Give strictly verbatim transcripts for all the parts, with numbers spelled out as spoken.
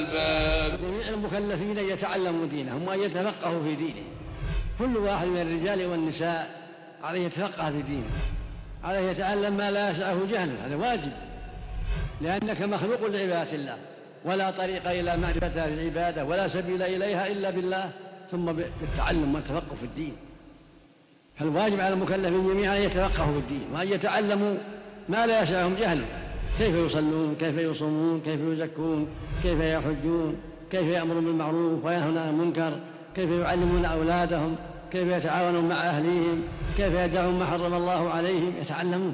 الألباب. جميع المكلفين يتعلموا دينهم وأن يتفقهوا في دينه. كل واحد من الرجال والنساء عليه يتفقه في دينه، عليه يتعلم ما لا يسعه جهله، هذا واجب، لأنك مخلوق لعبادة الله، ولا طريق إلى معرفتها في العبادة ولا سبيل إليها إلا بالله، ثم بالتعلم والتفقه في الدين. فالواجب على المكلفين جميعا أن يتفقهوا في الدين وأن يتعلموا ما لا يسعهم جهله، كيف يصلون، كيف يصومون، كيف يزكون، كيف يحجون، كيف يأمرون بالمعروف وينهون عن المنكر، كيف يعلمون أولادهم، كيف يتعاونون مع أهليهم، كيف يدعون ما حرم الله عليهم، يتعلمون.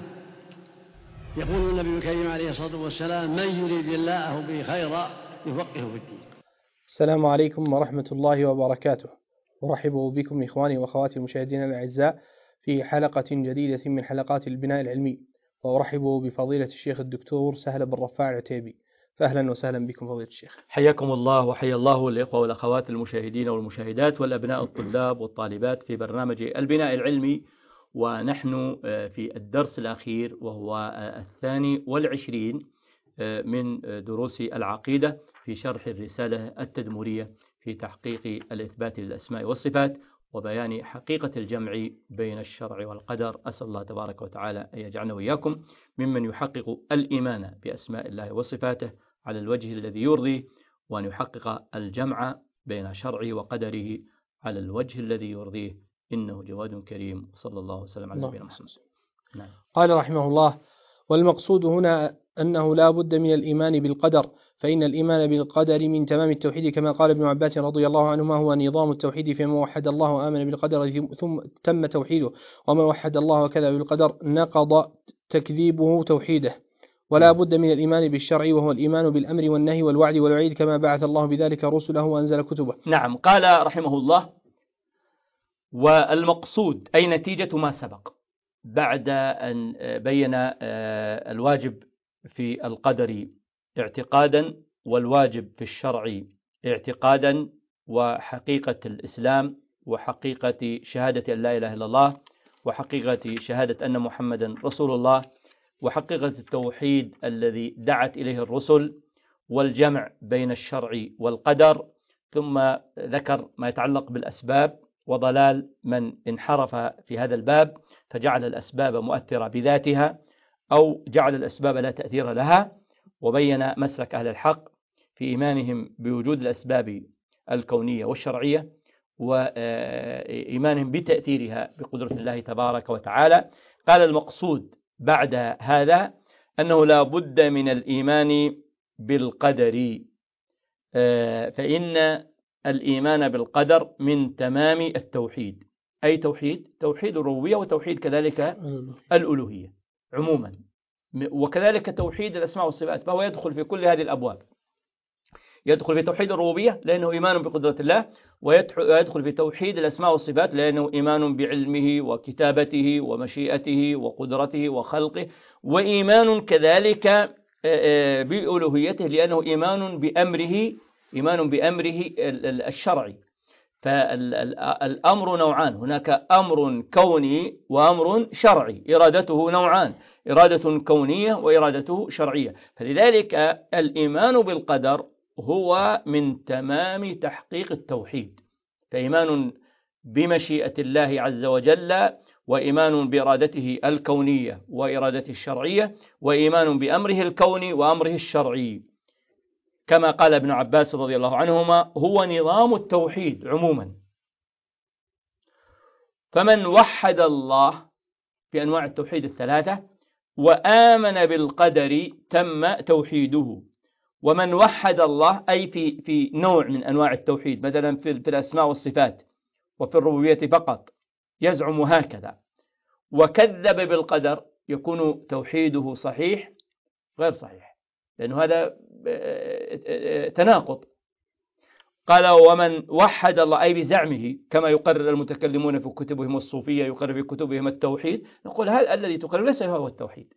يقول النبي الكريم عليه الصلاة والسلام: من يريد الله به خيرا يفقهه في الدين. السلام عليكم ورحمة الله وبركاته. أرحب بكم إخواني وأخواتي المشاهدين الأعزاء في حلقة جديدة من حلقات البناء العلمي، وأرحب بفضيلة الشيخ الدكتور سهل بن رفاع العتيبي. فأهلا وسهلا بكم فضيلة الشيخ. حياكم الله وحيا الله الإخوة والأخوات المشاهدين والمشاهدات والأبناء الطلاب والطالبات في برنامج البناء العلمي، ونحن في الدرس الأخير وهو الثاني والعشرين من دروس العقيدة في شرح الرسالة التدمرية في تحقيق الإثبات للأسماء والصفات وبيان حقيقة الجمع بين الشرع والقدر. أسأل الله تبارك وتعالى أن يجعلنا وإياكم ممن يحقق الإيمان بأسماء الله وصفاته على الوجه الذي يرضيه، وأن يحقق الجمع بين شرعه وقدره على الوجه الذي يرضيه، إنه جواد كريم. صلى الله وسلم على نبينا محمد. نعم. قال رحمه الله: والمقصود هنا أنه لا بد من الإيمان بالقدر، فإن الإيمان بالقدر من تمام التوحيد، كما قال ابن عباس رضي الله عنهما: هو نظام التوحيد، فمن وحد الله وآمن بالقدر ثم تم توحيده، ومن وحد الله وكذب بالقدر نقض تكذيبه توحيده. ولا بد من الإيمان بالشرع، وهو الإيمان بالأمر والنهي والوعد والوعيد، كما بعث الله بذلك رسله وأنزل كتبه. نعم. قال رحمه الله: والمقصود أي نتيجة ما سبق بعد أن بين الواجب في القدر اعتقادا والواجب في الشرع اعتقادا، وحقيقة الإسلام وحقيقة شهادة أن لا إله إلا الله وحقيقة شهادة أن محمدا رسول الله وحقيقة التوحيد الذي دعت إليه الرسل والجمع بين الشرع والقدر، ثم ذكر ما يتعلق بالأسباب وضلال من انحرف في هذا الباب فجعل الأسباب مؤثرة بذاتها أو جعل الأسباب لا تأثير لها، وبين مسلك أهل الحق في إيمانهم بوجود الأسباب الكونية والشرعية وإيمانهم بتأثيرها بقدرة الله تبارك وتعالى. قال: المقصود بعد هذا أنه لا بد من الإيمان بالقدر، فإن الإيمان بالقدر من تمام التوحيد. أي توحيد؟ توحيد الربوبية، وتوحيد كذلك الألوهية عموما، وكذلك توحيد الأسماء والصفات، فهو يدخل في كل هذه الأبواب. يدخل في توحيد الربوبية لأنه إيمان بقدرة الله، ويدخل في توحيد الأسماء والصفات لأنه إيمان بعلمه وكتابته ومشيئته وقدرته وخلقه، وإيمان كذلك بألوهيته لأنه إيمان بأمره إيمان بأمره الشرعي. فالأمر نوعان، هناك أمر كوني وأمر شرعي، إرادته نوعان، إرادة كونية وإرادته شرعية. فلذلك الإيمان بالقدر هو من تمام تحقيق التوحيد، فإيمان بمشيئة الله عز وجل، وإيمان بإرادته الكونية وإرادته الشرعية، وإيمان بأمره الكوني وأمره الشرعي، كما قال ابن عباس رضي الله عنهما: هو نظام التوحيد عموما. فمن وحد الله في أنواع التوحيد الثلاثة وآمن بالقدر تم توحيده. ومن وحد الله أي في في نوع من أنواع التوحيد، مثلا في الأسماء والصفات وفي الربوبية فقط، يزعم هكذا وكذب بالقدر، يكون توحيده صحيح غير صحيح، لأنه هذا تناقض. قال: ومن وحد الله أي بزعمه، كما يقرر المتكلمون في كتبهم الصوفية، يقرر في كتبهم التوحيد، نقول هذا الذي تقرر ليس هو التوحيد،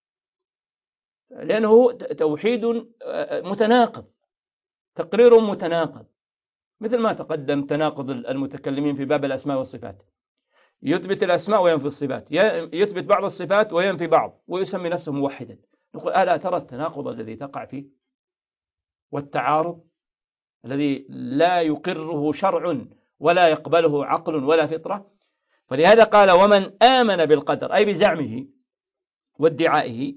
لأنه توحيد متناقض، تقرير متناقض، مثل ما تقدم تناقض المتكلمين في باب الأسماء والصفات، يثبت الأسماء وينفي الصفات، يثبت بعض الصفات وينفي بعض، ويسمي نفسه موحدا. نقول: ألا ترى التناقض الذي تقع فيه والتعارض؟ الذي لا يقره شرع ولا يقبله عقل ولا فطرة. فلهذا قال ومن آمن بالقدر، أي بزعمه وادعائه،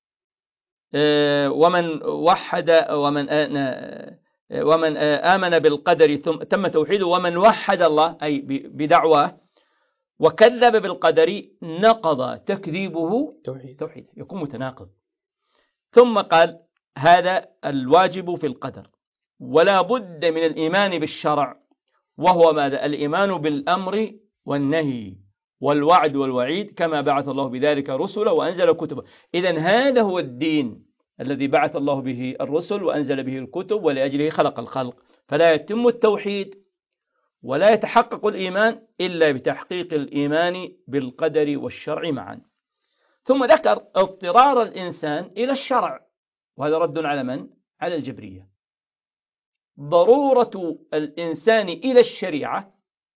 ومن وحد ومن ومن آمن بالقدر ثم تم توحيده، ومن وحد الله أي بدعواه وكذب بالقدر نقض تكذيبه توحيد, توحيد يكون متناقض. ثم قال هذا الواجب في القدر، ولا بد من الإيمان بالشرع، وهو ماذا؟ الإيمان بالأمر والنهي والوعد والوعيد، كما بعث الله بذلك رسله وأنزل كتبه. إذن هذا هو الدين الذي بعث الله به الرسل وأنزل به الكتب ولأجله خلق الخلق. فلا يتم التوحيد ولا يتحقق الإيمان إلا بتحقيق الإيمان بالقدر والشرع معا. ثم ذكر اضطرار الإنسان إلى الشرع، وهذا رد على من؟ على الجبرية. ضرورة الإنسان إلى الشريعة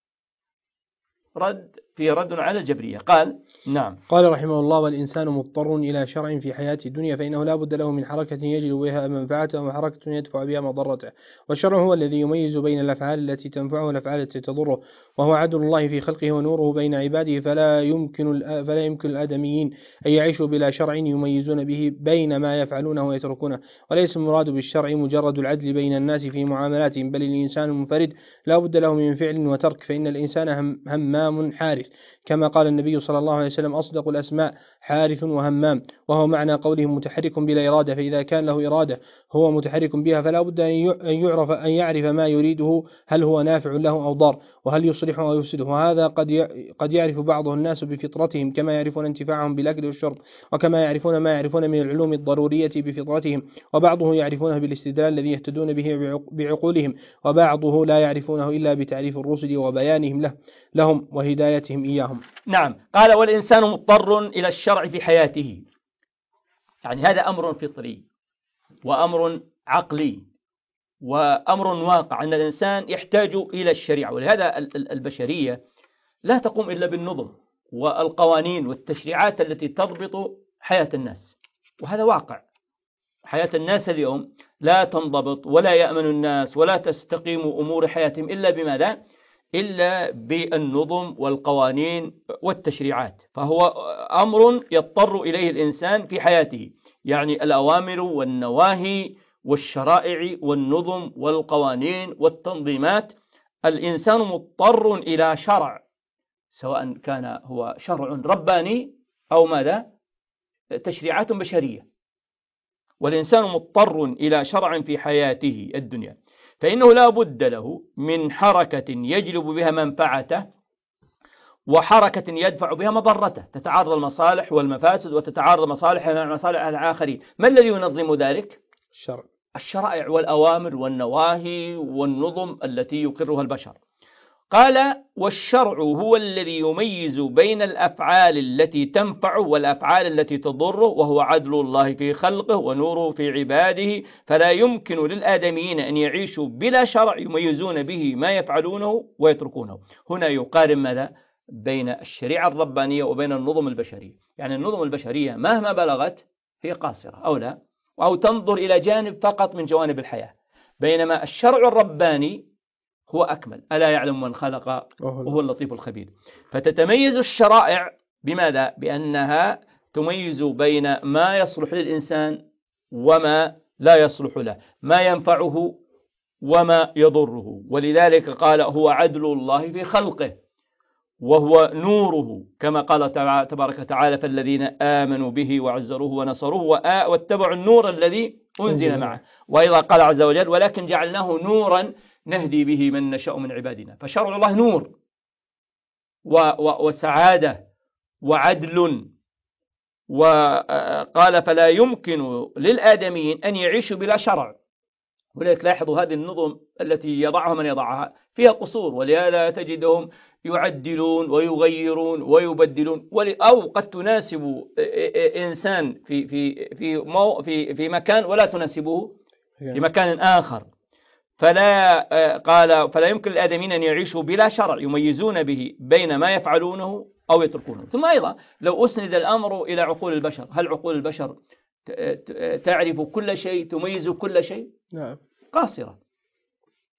رد في رد على الجبرية. قال نعم، قال رحمه الله والإنسان مضطر إلى شرع في حياة الدنيا، فإنه لا بد له من حركة يجلب بها منفعته وحركة يدفع بها مضرته. والشرع هو الذي يميز بين الأفعال التي تنفعه والأفعال التي تضره، وهو عدل الله في خلقه ونوره بين عباده. فلا يمكن فلا يمكن الآدميين أن يعيشوا بلا شرع يميزون به بين ما يفعلونه ويتركونه. وليس المراد بالشرع مجرد العدل بين الناس في معاملاتهم، بل الإنسان المنفرد لا بد له من فعل وترك، فإن الإنسان هم همام حارث، كما قال النبي صلى الله عليه وسلم أصدق الأسماء حارث وهمام، وهو معنى قوله متحرك بلا إرادة. فإذا كان له إرادة هو متحرك بها فلا بد أن يعرف أن يعرف ما يريده، هل هو نافع له أو ضار، وهل يصلح أو يفسده. وهذا قد قد يعرف بعضه الناس بفطرتهم، كما يعرفون انتفاعهم بالأكل والشرب، وكما يعرفون ما يعرفون من العلوم الضرورية بفطرتهم، وبعضه يعرفونه بالاستدلال الذي يهتدون به بعقولهم، وبعضه لا يعرفونه إلا بتعريف الرسل وبيانهم له لهم وهدايتهم إياهم. نعم، قال والإنسان مضطر إلى الشرع في حياته، يعني هذا أمر فطري وأمر عقلي وأمر واقع، أن الإنسان يحتاج إلى الشريعة. ولهذا البشرية لا تقوم إلا بالنظم والقوانين والتشريعات التي تضبط حياة الناس، وهذا واقع. حياة الناس اليوم لا تنضبط ولا يأمن الناس ولا تستقيم أمور حياتهم إلا بماذا؟ إلا بالنظم والقوانين والتشريعات. فهو أمر يضطر إليه الإنسان في حياته، يعني الأوامر والنواهي والشرائع والنظم والقوانين والتنظيمات. الإنسان مضطر إلى شرع، سواء كان هو شرع رباني أو ماذا؟ تشريعات بشرية. والإنسان مضطر إلى شرع في حياته الدنيا، فإنه لا بد له من حركة يجلب بها منفعته وحركة يدفع بها مضرته، تتعارض المصالح والمفاسد وتتعارض مصالح مع مصالح الآخرين. ما الذي ينظم ذلك؟ الشرع، الشرائع والأوامر والنواهي والنظم التي يقرها البشر. قال والشرع هو الذي يميز بين الأفعال التي تنفع والأفعال التي تضره، وهو عدل الله في خلقه ونوره في عباده. فلا يمكن للآدميين أن يعيشوا بلا شرع يميزون به ما يفعلونه ويتركونه. هنا يقارن ماذا؟ بين الشريعة الربانية وبين النظم البشرية. يعني النظم البشرية مهما بلغت هي قاصرة أو لا، أو تنظر إلى جانب فقط من جوانب الحياة، بينما الشرع الرباني هو أكمل. ألا يعلم من خلق وهو اللطيف الخبير. فتتميز الشرائع بماذا؟ بأنها تميز بين ما يصلح للإنسان وما لا يصلح له، ما ينفعه وما يضره. ولذلك قال هو عدل الله في خلقه وهو نوره، كما قال تبارك وتعالى فالذين آمنوا به وعزروه ونصروه واتبعوا النور الذي أنزل معه. وأيضا قال عز وجل ولكن جعلناه نورا نهدي به من نشاء من عبادنا. فشرع الله نور وسعادة وعدل. وقال فلا يمكن للآدميين أن يعيشوا بلا شرع. ولذلك لاحظوا هذه النظم التي يضعها من يضعها فيها قصور، ولهذا تجدهم يعدلون ويغيرون ويبدلون، أو قد تناسب إنسان في في في مو في في مكان ولا تناسبه في مكان آخر. فلا قال فلا يمكن للآدميين أن يعيشوا بلا شرع يميزون به بين ما يفعلونه أو يتركونه. ثم أيضا لو أسند الأمر إلى عقول البشر، هل عقول البشر تعرف كل شيء تميز كل شيء؟ نعم، قاصرة.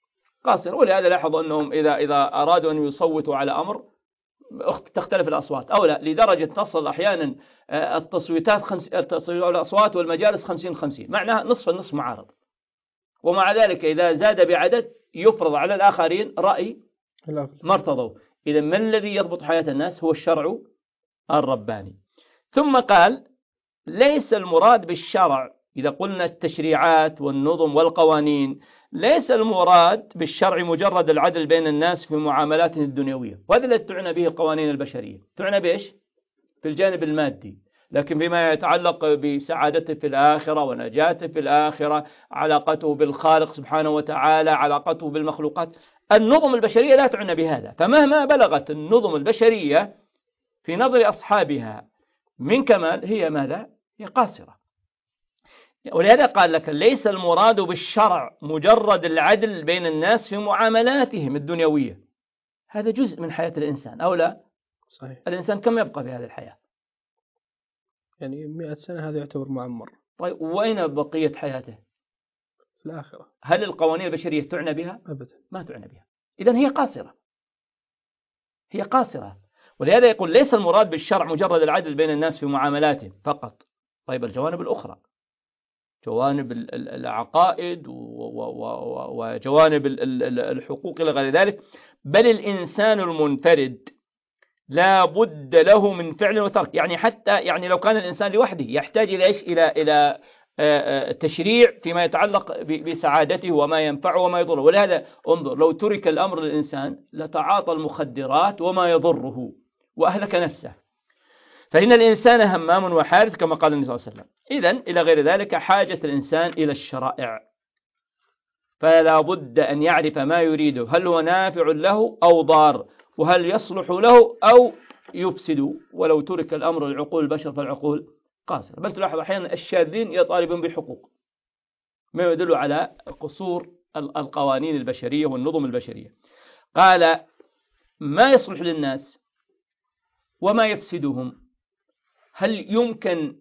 قاصرة. ولهذا لاحظ أنهم إذا إذا أرادوا أن يصوتوا على أمر تختلف الأصوات أو لا، لدرجة تصل أحيانا التصويتات خمس الأصوات والمجالس خمسين خمسين، معناها نصف النصف معارض. ومع ذلك إذا زاد بعدد يفرض على الآخرين رأي ما ارتضوا. إذا ما الذي يضبط حياة الناس؟ هو الشرع الرباني. ثم قال ليس المراد بالشرع، إذا قلنا التشريعات والنظم والقوانين، ليس المراد بالشرع مجرد العدل بين الناس في معاملاتهم الدنيوية، وهذا الذي تعنى به القوانين البشرية. تعنى بإيش؟ في الجانب المادي، لكن فيما يتعلق بسعادته في الآخرة ونجاته في الآخرة، علاقته بالخالق سبحانه وتعالى، علاقته بالمخلوقات، النظم البشرية لا تعنى بهذا. فمهما بلغت النظم البشرية في نظر أصحابها من كمال هي ماذا؟ هي قاصرة. ولهذا قال لك ليس المراد بالشرع مجرد العدل بين الناس في معاملاتهم الدنيوية. هذا جزء من حياة الإنسان أو لا؟ صحيح. الإنسان كم يبقى في هذه الحياة؟ يعني مئة سنة، هذا يعتبر معمر. طيب وأين بقية حياته؟ في الآخرة. هل القوانين البشرية تعنى بها؟ أبدا ما تعنى بها. إذن هي قاصرة، هي قاصرة. ولهذا يقول ليس المراد بالشرع مجرد العدل بين الناس في معاملاتهم فقط. طيب الجوانب الأخرى، جوانب العقائد وجوانب الحقوق إلى غير ذلك، بل الإنسان المنفرد لا بد له من فعل وترك. يعني حتى يعني لو كان الإنسان لوحده يحتاج إلى إيش؟ إلى إلى تشريع فيما يتعلق بسعادته وما ينفعه وما يضره. ولهذا انظر، لو ترك الأمر للإنسان لتعاطى المخدرات وما يضره وأهلك نفسه. فإن الإنسان همام وحارث كما قال النبي صلى الله عليه وسلم. إذن إلى غير ذلك حاجة الإنسان إلى الشرائع، فلا بد أن يعرف ما يريده، هل هو نافع له أو ضار، وهل يصلح له أو يفسد. ولو ترك الأمر لعقول البشر فالعقول قاصرة. بل تلاحظ أحيانا الشاذين يطالبون بحقوق، ما يدل على قصور القوانين البشرية والنظم البشرية. قال ما يصلح للناس وما يفسدهم، هل يمكن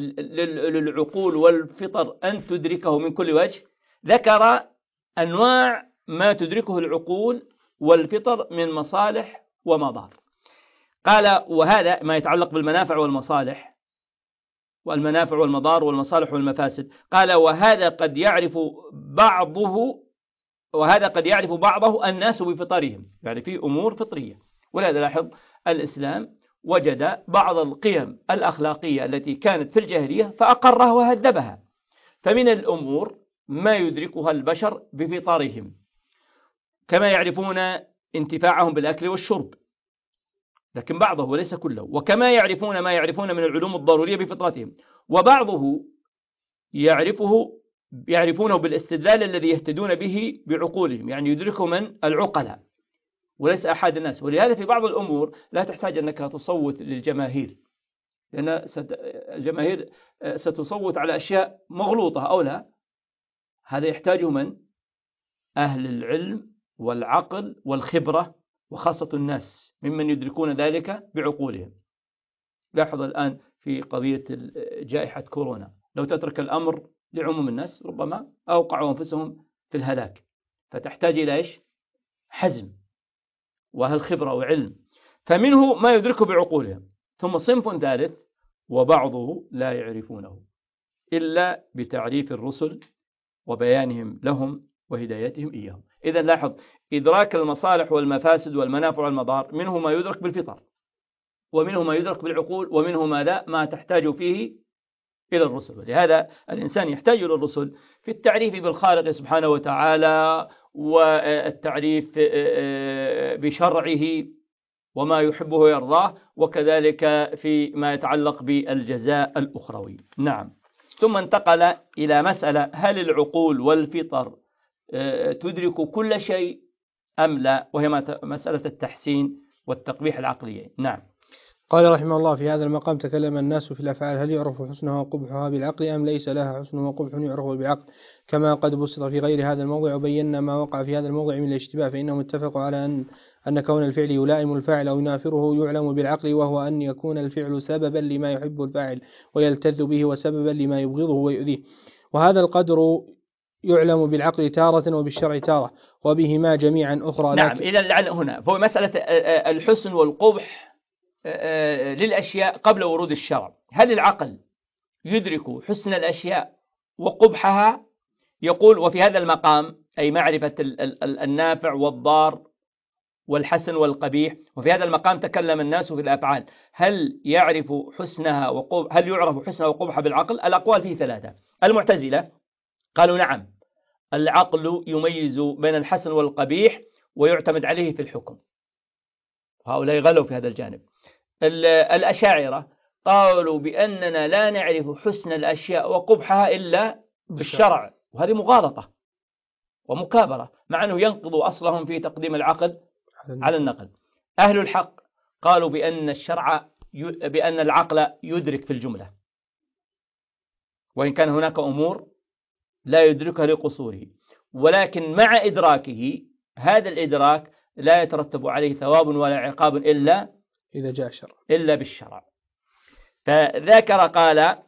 للعقول والفطر أن تدركه من كل وجه؟ ذكر أنواع ما تدركه العقول والفطر من مصالح ومضار. قال وهذا ما يتعلق بالمنافع والمصالح والمنافع والمضار والمصالح والمفاسد. قال وهذا قد يعرف بعضه وهذا قد يعرف بعضه الناس بفطرهم، يعني في أمور فطرية. ولهذا لاحظ الإسلام وجد بعض القيم الأخلاقية التي كانت في الجاهلية فأقرها وهذبها. فمن الأمور ما يدركها البشر بفطرهم، كما يعرفون انتفاعهم بالأكل والشرب، لكن بعضه وليس كله. وكما يعرفون ما يعرفون من العلوم الضرورية بفطرتهم، وبعضه يعرفه يعرفونه بالاستدلال الذي يهتدون به بعقولهم، يعني يدركه من العقلاء وليس أحد الناس. ولهذا في بعض الأمور لا تحتاج أنك تصوت للجماهير، لأن الجماهير ستصوت على أشياء مغلوطة أو لا. هذا يحتاجه من؟ أهل العلم والعقل والخبرة، وخاصة الناس ممن يدركون ذلك بعقولهم. لاحظ الآن في قضية جائحة كورونا، لو تترك الأمر لعموم الناس ربما أوقعوا أنفسهم في الهلاك. فتحتاج إلى إيش؟ حزم وهل خبرة وعلم. فمنه ما يدركه بعقولهم. ثم صنف ثالث وبعضه لا يعرفونه إلا بتعريف الرسل وبيانهم لهم وهدايتهم إياهم. إذا لاحظ إدراك المصالح والمفاسد والمنافع والمضار، منه ما يدرك بالفطر، ومنه ما يدرك بالعقول، ومنه ما لا ما تحتاج فيه إلى الرسل. ولهذا الإنسان يحتاج إلى الرسل في التعريف بالخالق سبحانه وتعالى، والتعريف بشرعه وما يحبه ويرضاه، وكذلك في ما يتعلق بالجزاء الأخروي. نعم. ثم انتقل إلى مسألة: هل العقول والفطر تدرك كل شيء أم لا؟ وهي مسألة التحسين والتقبيح العقلية. نعم. قال رحمه الله: في هذا المقام تكلم الناس في الأفعال، هل يعرف حسنها وقبحها بالعقل أم ليس لها حسن وقبح يعرف بالعقل، كما قد بسط في غير هذا الموضع، وبينا ما وقع في هذا الموضع من الاشتباه. فإنهم اتفقوا على أن أن كون الفعل يلائم الفاعل أو ينافره يعلم بالعقل، وهو أن يكون الفعل سببا لما يحب الفاعل ويلتذ به، وسببا لما يبغضه ويؤذيه. وهذا القدر يعلم بالعقل تارة وبالشرع تارة وبهما جميعا أخرى. نعم، إذا لعل هنا فهو مسألة الحسن والقبح للأشياء قبل ورود الشرع. هل العقل يدرك حسن الأشياء وقبحها؟ يقول وفي هذا المقام أي معرفة النافع والضار والحسن والقبيح، وفي هذا المقام تكلم الناس في الأفعال، هل يعرف حسنها وقبح هل يعرف حسنها وقبحها بالعقل؟ الأقوال فيه ثلاثة. المعتزلة قالوا نعم، العقل يميز بين الحسن والقبيح ويعتمد عليه في الحكم، هؤلاء غلوا في هذا الجانب. الأشاعرة قالوا بأننا لا نعرف حسن الأشياء وقبحها إلا بالشرع، وهذه مغالطة ومكابرة، مع أنه ينقض أصلهم في تقديم العقل على النقل. أهل الحق قالوا بأن الشرع بأن العقل يدرك في الجملة، وإن كان هناك أمور لا يدركها لقصوره، ولكن مع إدراكه هذا الإدراك لا يترتب عليه ثواب ولا عقاب إلا إذا جاء شرع إلا بالشرع. فذكر قال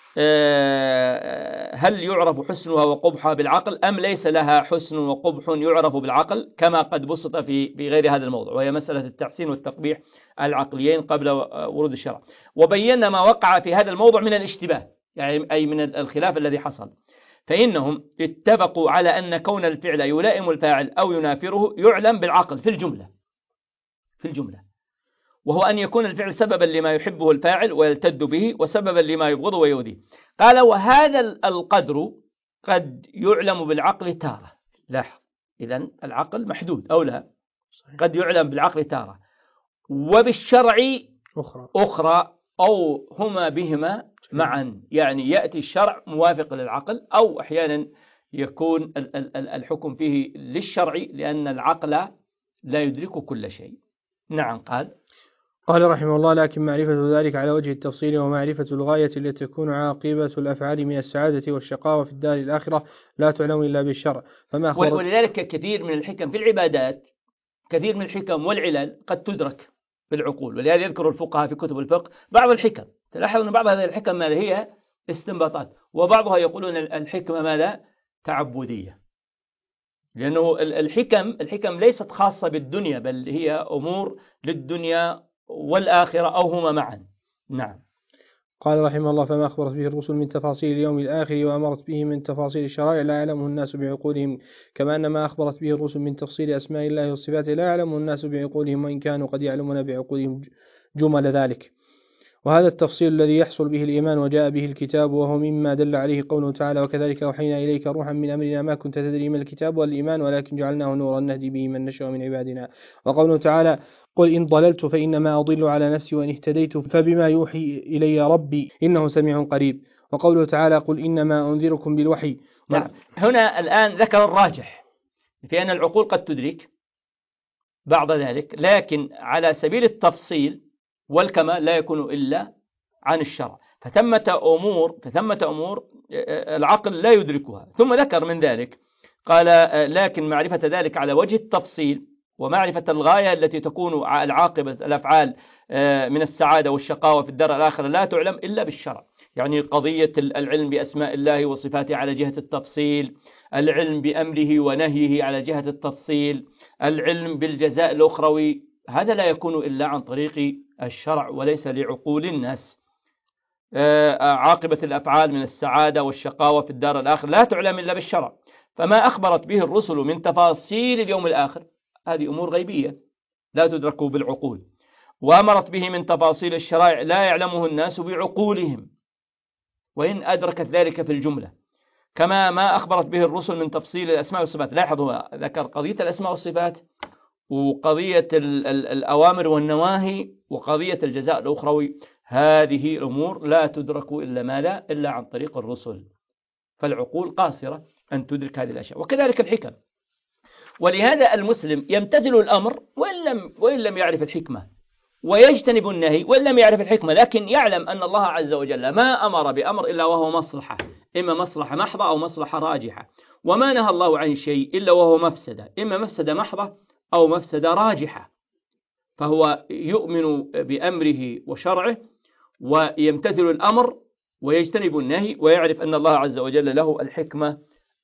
هل يعرف حسنها وقبحها بالعقل أم ليس لها حسن وقبح يعرف بالعقل، كما قد بسط في في غير هذا الموضوع، وهي مسألة التحسين والتقبيح العقليين قبل ورود الشرع. وبينا ما وقع في هذا الموضوع من الاشتباه، يعني أي من الخلاف الذي حصل. فإنهم اتفقوا على أن كون الفعل يلائم الفاعل أو ينافره يعلم بالعقل في الجملة في الجملة وهو أن يكون الفعل سببا لما يحبه الفاعل ويلتد به، وسببا لما يبغضه ويؤذيه. قال وهذا القدر قد يعلم بالعقل تارة. لاحظ، إذن العقل محدود أو لا؟ قد يعلم بالعقل تارة وبالشرع أخرى, أخرى أو هما بهما معا، يعني يأتي الشرع موافق للعقل، أو أحيانا يكون الحكم فيه للشرع لأن العقل لا يدرك كل شيء. نعم. قال قال رحمه الله لكن معرفة ذلك على وجه التفصيل ومعرفة الغاية التي تكون عاقبة الأفعال من السعادة والشقاوة في الدار الآخرة لا تعلم إلا بالشرع. فما ولذلك كثير من الحكم في العبادات، كثير من الحكم والعلل قد تدرك بالعقول، ولهذا يذكر الفقهاء في كتب الفقه بعض الحكم، تلاحظ أن بعض هذه الحكم ماذا هي؟ استنباطات، وبعضها يقولون الحكمة ماذا؟ تعبدية، لأنه الحكم الحكم ليست خاصة بالدنيا، بل هي أمور للدنيا والآخرة أو هما معا. نعم. قال رحمه الله فما أخبرت به الرسل من تفاصيل اليوم الآخر وأمرت به من تفاصيل الشرائع لا يعلمه الناس بعقولهم، كما أن ما أخبرت به الرسل من تفصيل أسماء الله وصفاته لا يعلمه الناس بعقولهم، وإن كانوا قد يعلمون بعقولهم جمل ذلك. وهذا التفصيل الذي يحصل به الإيمان وجاء به الكتاب، وهو مما دل عليه قوله تعالى وكذلك أوحينا إليك روحا من أمرنا ما كنت تدري ما الكتاب والإيمان ولكن جعلناه نورا نهدي به من نشاء من عبادنا. وقوله تعالى قل إن ضللت فإنما أضل على نفسي وإن اهتديت فبما يوحي إلي ربي إنه سميع قريب. وقوله تعالى قل إنما أنذركم بالوحي. نعم. هنا الآن ذكر الراجح في أن العقول قد تدرك بعض ذلك، لكن على سبيل التفصيل والكمال لا يكون إلا عن الشرع، فثمة أمور فثمة أمور العقل لا يدركها. ثم ذكر من ذلك قال لكن معرفة ذلك على وجه التفصيل ومعرفة الغاية التي تكون العاقبة الأفعال من السعادة والشقاوة في الدار الآخرة لا تعلم إلا بالشرع. يعني قضية العلم بأسماء الله وصفاته على جهة التفصيل، العلم بأمره ونهيه على جهة التفصيل، العلم بالجزاء الأخروي، هذا لا يكون إلا عن طريق الشرع وليس لعقول الناس. عاقبة الأفعال من السعادة والشقاوة في الدار الآخرة لا تعلم إلا بالشرع. فما أخبرت به الرسل من تفاصيل اليوم الآخر هذه أمور غيبية لا تدرك بالعقول، وأمرت به من تفاصيل الشرائع لا يعلمه الناس بعقولهم وإن أدركت ذلك في الجملة، كما ما أخبرت به الرسل من تفصيل الأسماء والصفات. لاحظوا ذكر قضية الأسماء والصفات وقضية الأوامر والنواهي وقضية الجزاء الأخروي، هذه الأمور لا تدرك إلا ماذا؟ إلا عن طريق الرسل، فالعقول قاصرة أن تدرك هذه الأشياء. وكذلك الحكم، ولهذا المسلم يمتثل الأمر وإن لم, وإن لم يعرف الحكمة، ويجتنب النهي وإن لم يعرف الحكمة، لكن يعلم أن الله عز وجل ما أمر بأمر إلا وهو مصلحة، إما مصلحة محضة أو مصلحة راجحة، وما نهى الله عن شيء إلا وهو مفسدة، إما مفسدة محضة أو مفسدة راجحة، فهو يؤمن بأمره وشرعه ويمتثل الأمر ويجتنب النهي ويعرف أن الله عز وجل له الحكمة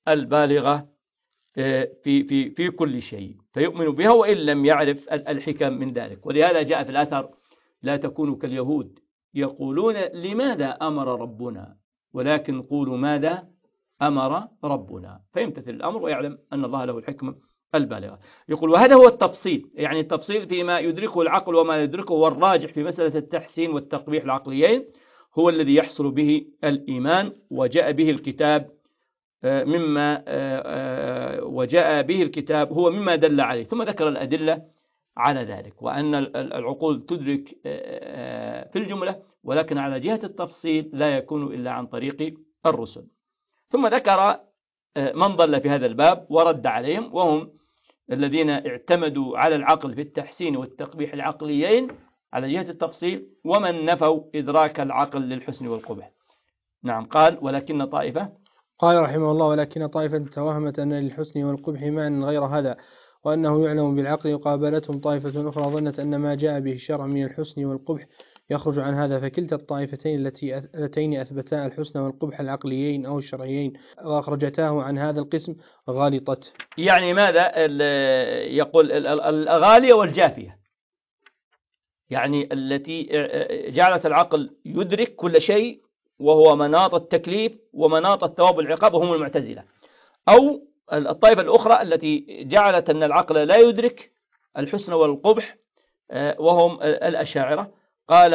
البالغة في في في كل شيء، فيؤمن بها وإن لم يعرف الحكم من ذلك. ولهذا جاء في الأثر: لا تكونوا كاليهود يقولون لماذا أمر ربنا، ولكن قولوا ماذا أمر ربنا، فيمتثل الأمر ويعلم أن الله له الحكمة البالغة. يقول: وهذا هو التفصيل، يعني التفصيل فيما يدركه العقل وما يدركه، والراجح في مسألة التحسين والتقبيح العقليين هو الذي يحصل به الإيمان، وجاء به الكتاب مما وجاء به الكتاب هو مما دل عليه. ثم ذكر الأدلة على ذلك، وأن العقول تدرك في الجملة، ولكن على جهة التفصيل لا يكون إلا عن طريق الرسل. ثم ذكر من ضل في هذا الباب ورد عليهم، وهم الذين اعتمدوا على العقل في التحسين والتقبيح العقليين على جهة التفصيل، ومن نفوا إدراك العقل للحسن والقبح. نعم. قال: ولكن طائفة قال رحمه الله: ولكن طائفة توهمت أن للحسن والقبح معنى غير هذا، وأنه يعلم بالعقل، وقابلتهم طائفة أخرى ظنت أن ما جاء به الشرع من الحسن والقبح يخرج عن هذا. فكلتا الطائفتين التي اللتين أثبتا الحسن والقبح العقليين أو الشرعيين وأخرجتاه عن هذا القسم غالطت. يعني ماذا يقول؟ الغالية والجافية، يعني التي جعلت العقل يدرك كل شيء وهو مناط التكليف ومناط الثواب والعقاب، وهم المعتزلة. أو الطائفة الأخرى التي جعلت أن العقل لا يدرك الحسن والقبح، وهم الأشاعرة. قال: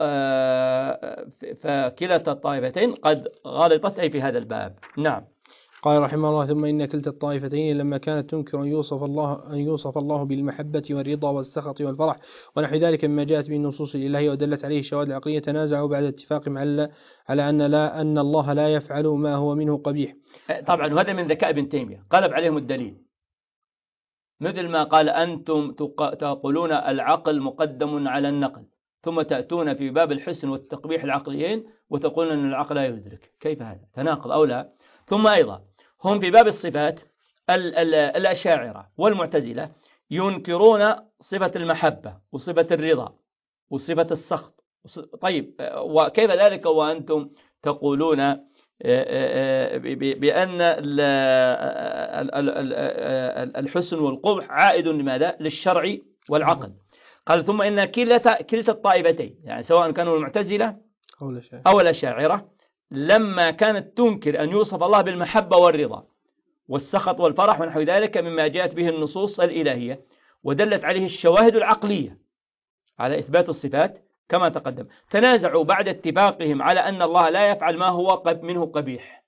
فكلتا الطائفتين قد غلطت أي في هذا الباب. نعم. قال رحمه الله: ثم إن كلتا الطائفتين لما كانت تنكر أن يوصف الله أن يوصف الله بالمحبة والرضا والسخط والفرح ونحو ذلك مما جاءت به النصوص الإلهية ودلت عليه الشواهد العقلية، تنازعوا بعد اتفاقهم على على أن لا أن الله لا يفعل ما هو منه قبيح. طبعا وهذا من ذكاء ابن تيمية، قلب عليهم الدليل، مثل ما قال: أنتم تقولون العقل مقدم على النقل، ثم تأتون في باب الحسن والتقبيح العقليين وتقولون أن العقل لا يدرك. كيف هذا؟ تناقض أو لا؟ ثم أيضا هم في باب الصفات الأشاعرة والمعتزلة ينكرون صفة المحبة وصفة الرضا وصفة السخط. طيب، وكيف ذلك وأنتم تقولون بأن الحسن والقبح عائد لماذا؟ للشرع والعقل. قال: ثم إن كلتا كلتا الطائفتين، يعني سواء كانوا المعتزلة أو الأشاعرة، لما كانت تنكر أن يوصف الله بالمحبة والرضا والسخط والفرح ونحو ذلك مما جاءت به النصوص الإلهية ودلت عليه الشواهد العقلية على إثبات الصفات كما تقدم، تنازعوا بعد اتفاقهم على أن الله لا يفعل ما هو منه قبيح.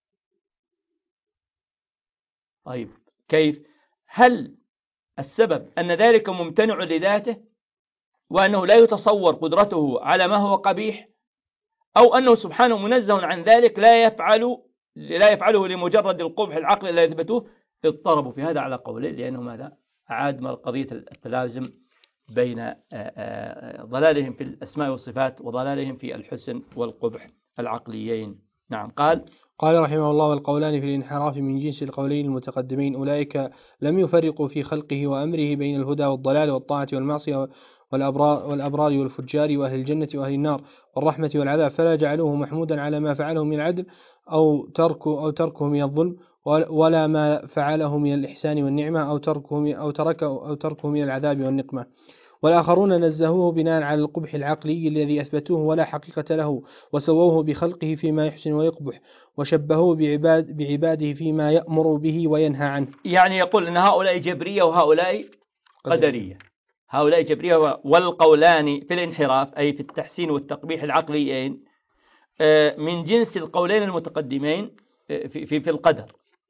طيب، كيف؟ هل السبب أن ذلك ممتنع لذاته وأنه لا يتصور قدرته على ما هو قبيح، أو أنه سبحانه منزه عن ذلك لا يفعل لا يفعله لمجرد القبح العقل الذي يثبته؟ اضطربوا في هذا على قولين، لأنه ماذا؟ عاد من قضية التلازم بين ضلالهم في الأسماء والصفات وضلالهم في الحسن والقبح العقليين. نعم. قال قال رحمه الله: والقولان في الانحراف من جنس القولين المتقدمين، أولئك لم يفرقوا في خلقه وأمره بين الهدى والضلال والطاعة والمعصية والأبرار, والأبرار والفجار وأهل الجنة وأهل النار والرحمة والعذاب، فلا جعلوه محمودا على ما فعله من العدل أو تركه أو تركه من الظلم، ولا ما فعله من الإحسان والنعمة أو تركه أو تركه أو تركه من العذاب والنقمة. والآخرون نزهوه بناء على القبح العقلي الذي أثبتوه ولا حقيقة له، وسووه بخلقه فيما يحسن ويقبح، وشبهوه بعباد بعباده فيما يأمر به وينهى عنه. يعني يقول أن هؤلاء جبرية وهؤلاء قدرية. هؤلاء جبرية، والقولان في الانحراف أي في التحسين والتقبيح العقليين من جنس القولين المتقدمين في, في, في القدر.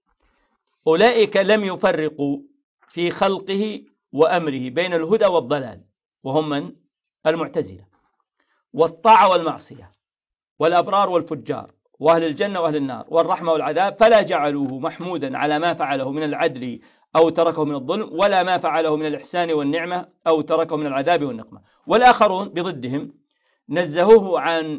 أولئك لم يفرقوا في خلقه وأمره بين الهدى والضلال، وهم من؟ المعتزلة، والطاعة والمعصية والأبرار والفجار وأهل الجنة وأهل النار والرحمة والعذاب، فلا جعلوه محمودا على ما فعله من العدل أو تركه من الظلم، ولا ما فعله من الإحسان والنعمة أو تركه من العذاب والنقمة. والآخرون بضدهم نزهوه عن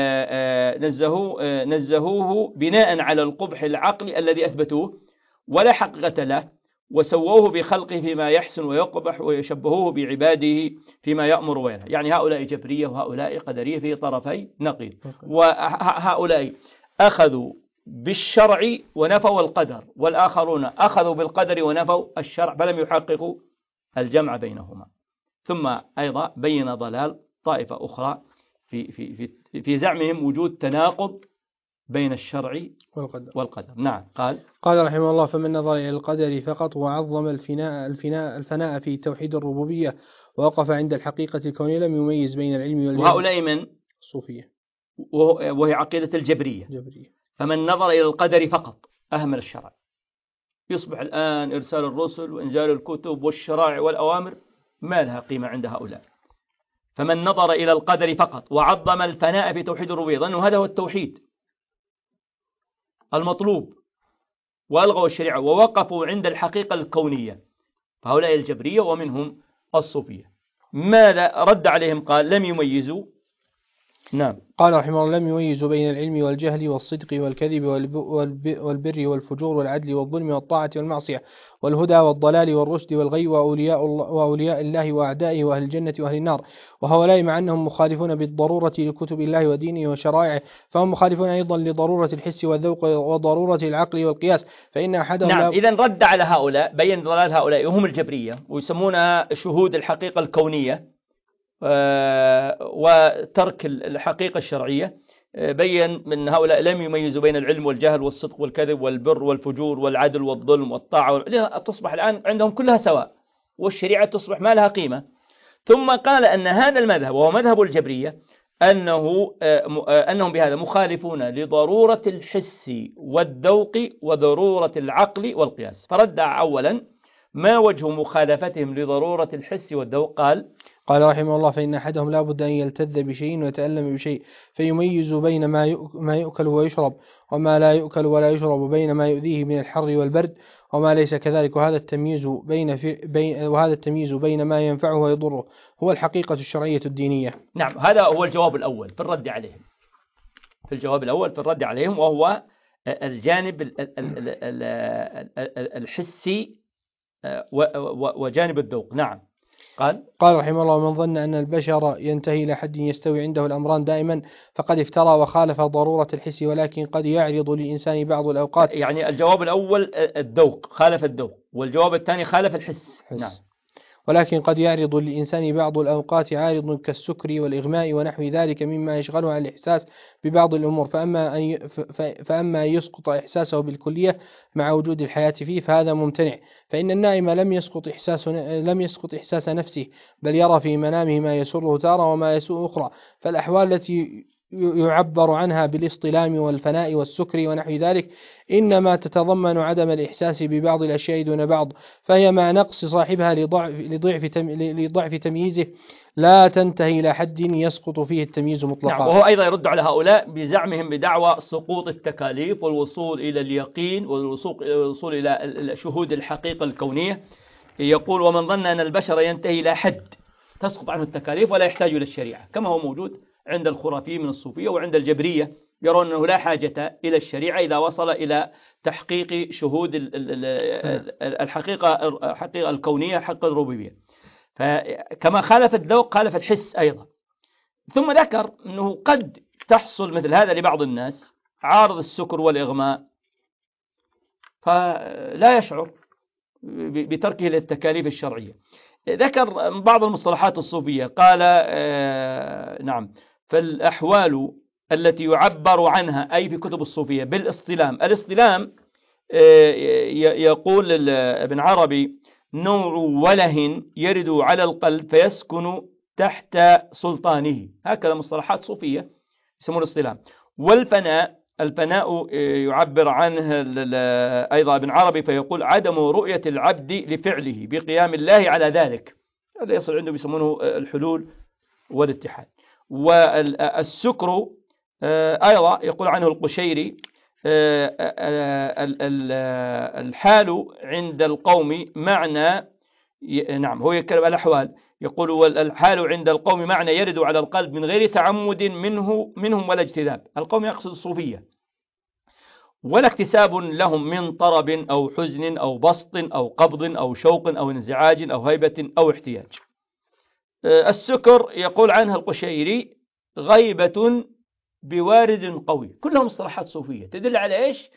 نزهوه نزهوه بناء على القبح العقلي الذي أثبتوه ولا حقيقة له، وسووه بخلقه فيما يحسن ويقبح، ويشبهوه بعباده فيما يأمر وينهى. يعني هؤلاء جبرية وهؤلاء قدرية في طرفي نقيض. وهؤلاء أخذوا بالشرع ونفوا القدر، والآخرون أخذوا بالقدر ونفوا الشرع، فلم يحققوا الجمع بينهما. ثم أيضا بين ضلال طائفة أخرى في, في, في, في زعمهم وجود تناقض بين الشرع والقدر, والقدر. نعم. قال قال رحمه الله: فمن نظر إلى القدر فقط وعظم الفناء, الفناء, الفناء في توحيد الربوبية ووقف عند الحقيقة الكونية لم يميز بين العلم والجهل. وهؤلاء من الصوفية، وهي عقيدة الجبرية. جبرية. فمن نظر إلى القدر فقط أهمل الشرع. يصبح الآن إرسال الرسل وإنزال الكتب والشرائع والأوامر ما لها قيمة عند هؤلاء. فمن نظر إلى القدر فقط وعظم الفناء في توحيد الربوبية، ظنوا هذا هو التوحيد المطلوب، وألغوا الشريعة ووقفوا عند الحقيقة الكونية، فهؤلاء الجبرية ومنهم الصوفية. ماذا رد عليهم؟ قال: لم يميزوا. نعم. قال رحمه الله: لم يميزوا بين العلم والجهل والصدق والكذب والبر والفجور والعدل والظلم والطاعة والمعصية والهدى والضلال والرشد والغي وأولياء الله, وأولياء الله وأعدائه وأهل الجنة وأهل النار. وهؤلاء مع أنهم مخالفون بالضرورة لكتب الله ودينه وشرائعه، فهم مخالفون أيضا لضرورة الحس والذوق وضرورة العقل والقياس، فإن أحدهم نعم. إذن رد على هؤلاء، بين ضلال هؤلاء وهم الجبرية ويسمونها شهود الحقيقة الكونية وترك الحقيقة الشرعية. بين من هؤلاء لم يميزوا بين العلم والجهل والصدق والكذب والبر والفجور والعدل والظلم والطاعة، تصبح الآن عندهم كلها سواء، والشريعة تصبح ما لها قيمة. ثم قال أن هذا المذهب وهو مذهب الجبرية أنه أنهم بهذا مخالفون لضرورة الحس والذوق وضرورة العقل والقياس. فرد أولا: ما وجه مخالفتهم لضرورة الحس والذوق؟ قال قال رحمه الله: فإن أحدهم لا بد أن يلتذ بشيء ويتألم بشيء، فيميز بين ما يؤكل ويشرب وما لا يؤكل ولا يشرب، بين ما يؤذيه من الحر والبرد وما ليس كذلك، وهذا التمييز بين, في بين وهذا التمييز بين ما ينفعه ويضره هو الحقيقة الشرعية الدينية. نعم. هذا هو الجواب الأول في الرد عليهم، في الجواب الأول في الرد عليهم، وهو الجانب الحسي وجانب الذوق. نعم. قال قال رحمه الله: ومن ظن أن البشر ينتهي إلى حد يستوي عنده الأمران دائما فقد افترى وخالف ضرورة الحس، ولكن قد يعرض للإنسان بعض الأوقات. يعني الجواب الأول الذوق، خالف الذوق، والجواب الثاني خالف الحس. حس. نعم. ولكن قد يعرض للإنسان بعض الأوقات عارض كالسكر والإغماء ونحو ذلك مما يشغله عن الإحساس ببعض الأمور، فأما أن فأما أن يسقط إحساسه بالكلية مع وجود الحياة فيه فهذا ممتنع، فإن النائم لم يسقط إحساس لم يسقط إحساس نفسه، بل يرى في منامه ما يسره تارة وما يسوء أخرى. فالأحوال التي يعبر عنها بالاصطلام والفناء والسكر ونحو ذلك إنما تتضمن عدم الإحساس ببعض الأشياء دون بعض، فهي مع نقص صاحبها لضعف, لضعف, تم لضعف تمييزه، لا تنتهي إلى حد يسقط فيه التمييز مطلقا. نعم. وهو أيضا يرد على هؤلاء بزعمهم بدعوى سقوط التكاليف والوصول إلى اليقين والوصول إلى شهود الحقيقة الكونية. يقول: ومن ظن أن البشر ينتهي إلى حد تسقط عنه التكاليف ولا يحتاج إلى الشريعة، كما هو موجود عند الخرافيين من الصوفية وعند الجبرية، يرون أنه لا حاجة إلى الشريعة إذا وصل إلى تحقيق شهود الحقيقة الحقيقة الكونية حق الربوبية. فكما خالف الذوق خالف الحس أيضا. ثم ذكر أنه قد تحصل مثل هذا لبعض الناس، عارض السكر والإغماء، فلا يشعر بتركه للتكاليف الشرعية. ذكر بعض المصطلحات الصوفية، قال آه نعم فالأحوال التي يعبر عنها أي في كتب الصوفية بالاصطلام. الاصطلام آه يقول ابن عربي: نوع وله يرد على القلب فيسكن تحت سلطانه. هكذا مصطلحات صوفية يسمون الاصطلام. والفناء، الفناء يعبر عنه أيضا ابن عربي فيقول: عدم رؤية العبد لفعله بقيام الله على ذلك. هذا يصل عنده بيسمونه الحلول والاتحاد. والسكر أيضا يقول عنه القشيري: الحال عند القوم معنى، نعم هو يتكلم على الأحوال، يقول: والحال عند القوم معنى يرد على القلب من غير تعمد منه منهم ولا اجتذاب. القوم يقصد الصوفية، ولا اكتساب لهم من طرب أو حزن أو بسط أو قبض أو شوق أو انزعاج أو هيبة أو احتياج. السكر يقول عنها القشيري: غيبة بوارد قوي، كلها مصطلحات صوفية تدل على إيش؟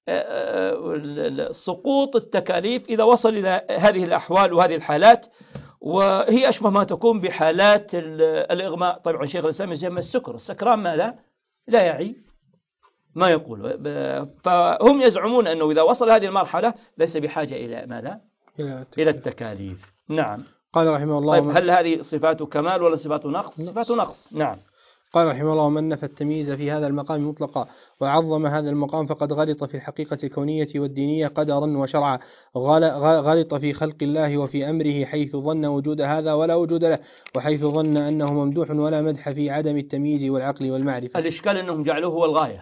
سقوط التكاليف إذا وصل إلى هذه الأحوال وهذه الحالات، وهي أشبه ما تكون بحالات الإغماء. طبعا شيخ الإسلام يسمى السكر، السكران ماذا؟ لا يعي ما يقول. فهم يزعمون أنه إذا وصل هذه المرحلة ليس بحاجة إلى ماذا؟ إلى التكاليف. نعم. قال رحمه الله. طيب هل هذه صفات كمال ولا صفات نقص؟ صفات نقص. نعم. قال رحمه الله: من نفى التمييز في هذا المقام مطلقا وعظم هذا المقام فقد غلط في الحقيقة الكونية والدينية قدرا وشرعا، غلط في خلق الله وفي أمره حيث ظن وجود هذا ولا وجود له، وحيث ظن أنه ممدوح ولا مدح في عدم التمييز والعقل والمعرفة. الإشكال أنهم جعلوه هو الغاية،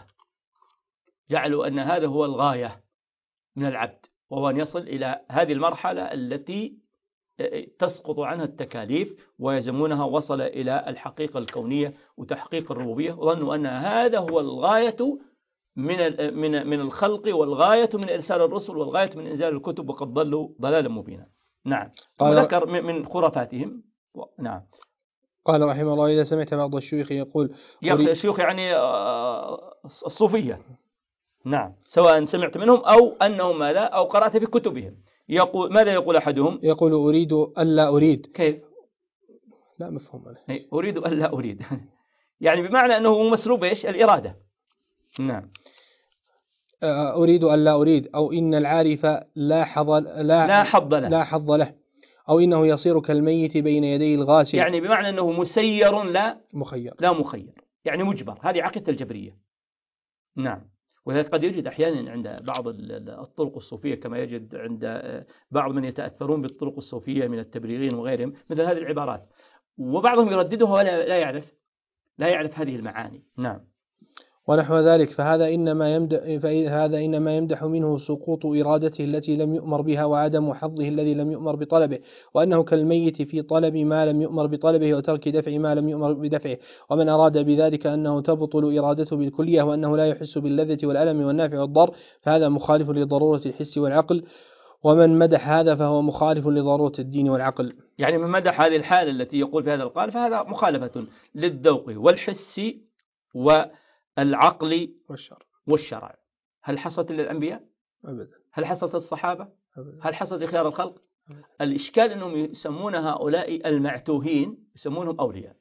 جعلوا أن هذا هو الغاية من العبد، وهو أن يصل إلى هذه المرحلة التي تسقط عنها التكاليف ويزمونها وصل إلى الحقيقة الكونية وتحقيق الربوبية، وظنوا أن هذا هو الغاية من من من الخلق والغاية من إرسال الرسل والغاية من إنزال الكتب، وقد ضلوا ضلالا مبينا. نعم. وذكر من خرافاتهم. نعم. قال رحمه الله: إذا سمعت بعض الشيوخ يقول، الشيوخ يعني الصوفية، نعم، سواء سمعت منهم أو أنهم ماذا أو قرأت في كتبهم، يقول ماذا يقول أحدهم؟ يقول أريد ألا أريد. كيف؟ لا مفهوم عليه. أريد ألا أريد يعني بمعنى أنه مسلوب إيش؟ الإرادة. نعم. أريد ألا أريد، أو إن العارف لا حظ لا, لا حظ له لا حظ له، أو إنه يصير كالميت بين يدي الغاسل، يعني بمعنى أنه مسير لا مخير، لا مخير، يعني مجبر. هذه عقيدة الجبرية. نعم. وذلك قد يوجد أحيانا عند بعض الطرق الصوفية، كما يجد عند بعض من يتأثرون بالطرق الصوفية من التبريرين وغيرهم مثل هذه العبارات، وبعضهم يرددها ولا لا يعرف لا يعرف هذه المعاني. نعم. ونحو ذلك، فهذا إنما يمدح فهذا إنما يمدح منه سقوط إرادته التي لم يؤمر بها وعدم حظه الذي لم يؤمر بطلبه، وأنه كالميت في طلب ما لم يؤمر بطلبه وترك دفع ما لم يؤمر بدفعه. ومن أراد بذلك أنه تبطل إرادته بالكلية وأنه لا يحس باللذة والألم والنافع والضر، فهذا مخالف لضرورة الحس والعقل. ومن مدح هذا فهو مخالف لضرورة الدين والعقل. يعني من مدح هذه الحالة التي يقول في هذا القال فهذا مخالفة للذوق والحس والعقل والشرع. والشرع. هل حصلت للأنبياء؟ أبدا. هل حصلت للصحابة؟ أبدا. هل حصلت لخيار الخلق؟ أبدا. الإشكال أنهم يسمون هؤلاء المعتوهين يسمونهم أولياء،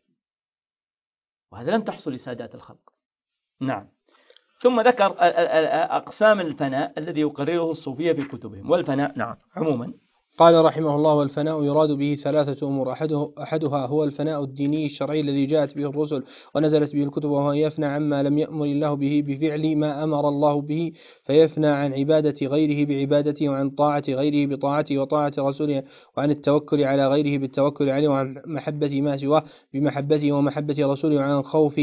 وهذا لم تحصل لسادات الخلق. نعم. ثم ذكر أقسام الفناء الذي يقرره الصوفية في كتبهم. والفناء نعم عموما قال رحمه الله: والفناء يراد به ثلاثة أمور، أحده أحدها هو الفناء الديني الشرعي الذي جاءت به الرسل ونزلت به الكتب، وهو يفنى عما لم يأمر الله به بفعل ما أمر الله به، فيفنى عن عبادة غيره بعبادته، وعن طاعة غيره بطاعته وطاعة رسوله، وعن التوكل على غيره بالتوكل عليه، وعن محبة ما سواه بمحبته ومحبة رسوله، وعن خوف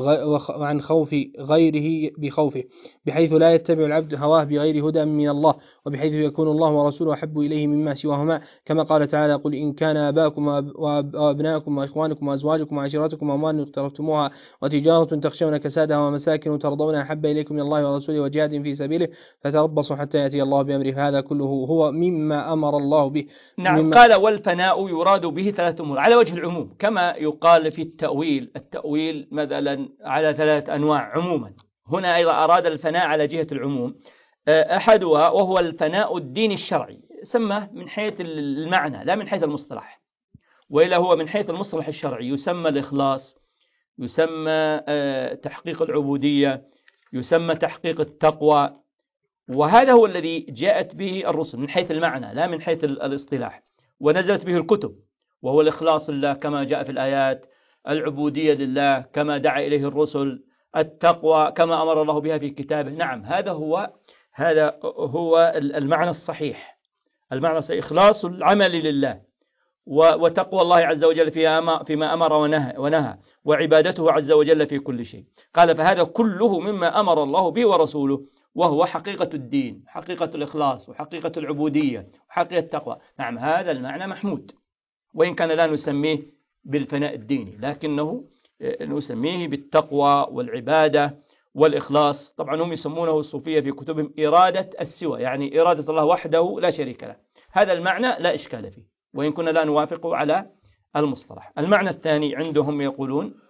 وعن خوف غيره بخوفه، بحيث لا يتبع العبد هواه بغير هدى من الله، وبحيث يكون الله ورسوله أحب إليه مما سواهما، كما قال تعالى: قل إن كان آباؤكم وأبناؤكم وإخوانكم وأزواجكم وعشيرتكم وأموال اقترفتموها وتجارة تخشون كسادها ومساكن ترضونها أحب إليكم من الله ورسوله وجهاد في سبيله فتربصوا حتى يأتي الله بأمره، هذا كله هو مما أمر الله به. نعم. قال: والفناء يراد به ثلاث أمور على وجه العموم، كما يقال في التأويل التأويل مثلا على ثلاث أنواع عموما، هنا أيضا أراد الفناء على جهة العموم. أحدها وهو الفناء الديني الشرعي، سمى من حيث المعنى لا من حيث المصطلح، وإلا هو من حيث المصطلح الشرعي يسمى الإخلاص، يسمى تحقيق العبودية، يسمى تحقيق التقوى، وهذا هو الذي جاءت به الرسل من حيث المعنى لا من حيث الاصطلاح، ونزلت به الكتب، وهو الإخلاص لله كما جاء في الآيات، العبودية لله كما دعا إليه الرسل، التقوى كما أمر الله بها في كتابه. نعم، هذا هو هذا هو المعنى الصحيح، المعنى الصحيح إخلاص العمل لله، وتقوى الله عز وجل فيما أمر ونهى, ونهى وعبادته عز وجل في كل شيء. قال: فهذا كله مما أمر الله به ورسوله، وهو حقيقة الدين، حقيقة الإخلاص، وحقيقة العبودية، وحقيقة التقوى. نعم، هذا المعنى محمود، وإن كان لا نسميه بالفناء الديني، لكنه نسميه بالتقوى والعبادة والإخلاص. طبعا هم يسمونه الصوفية في كتبهم إرادة السوى، يعني إرادة الله وحده لا شريك له. هذا المعنى لا إشكال فيه، وإن كنا لا نوافقه على المصطلح. المعنى الثاني عندهم يقولون: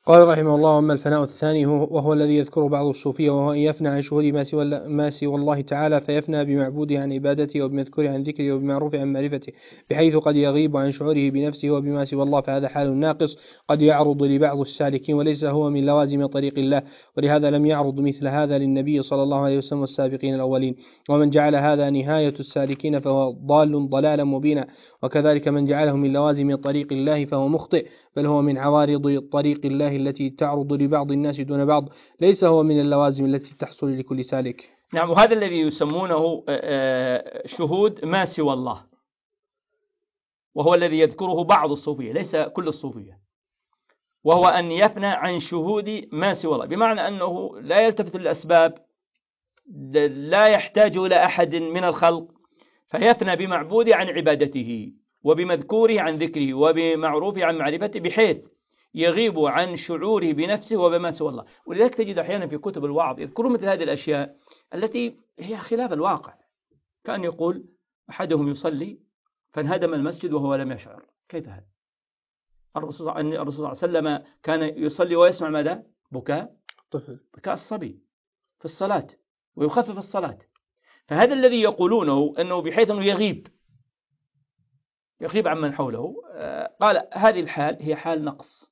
قال رحمه الله: أما الفناء الثاني وهو الذي يذكره بعض الصوفية، وهو أن يفنى عن شهود ما سوى, ما سوى الله تعالى، فيفنى بمعبوده عن عبادته، وبمذكوره عن ذكره، وبمعروف عن معرفته، بحيث قد يغيب عن شعوره بنفسه وبما سوى الله، فهذا حال ناقص قد يعرض لبعض السالكين، وليس هو من لوازم طريق الله، ولهذا لم يعرض مثل هذا للنبي صلى الله عليه وسلم والسابقين الأولين. ومن جعل هذا نهاية السالكين فهو ضال ضلالا مبينا، وكذلك من جعله من لوازم طريق الله فهو مخطئ، بل هو من عوارض طريق الله التي تعرض لبعض الناس دون بعض، ليس هو من اللوازم التي تحصل لكل سالك. نعم، وهذا الذي يسمونه شهود ما سوى الله، وهو الذي يذكره بعض الصوفية ليس كل الصوفية، وهو أن يفنى عن شهود ما سوى الله، بمعنى أنه لا يلتفت للأسباب، لا يحتاج إلى أحد من الخلق، فيفنى بمعبوده عن عبادته، وبمذكوره عن ذكره، وبمعروفه عن معرفته، بحيث يغيب عن شعوره بنفسه وبما سوى الله. ولذلك تجد أحيانا في كتب الوعظ يذكرون مثل هذه الأشياء التي هي خلاف الواقع. كان يقول أحدهم يصلي فانهدم المسجد وهو لم يشعر. كيف هذا؟ الرسول صلى الله عليه وسلم كان يصلي ويسمع ماذا؟ بكاء طفل، بكاء الصبي في الصلاة، ويخفف الصلاة. فهذا الذي يقولونه أنه بحيث أنه يغيب يغيب عن من حوله، قال هذه الحال هي حال نقص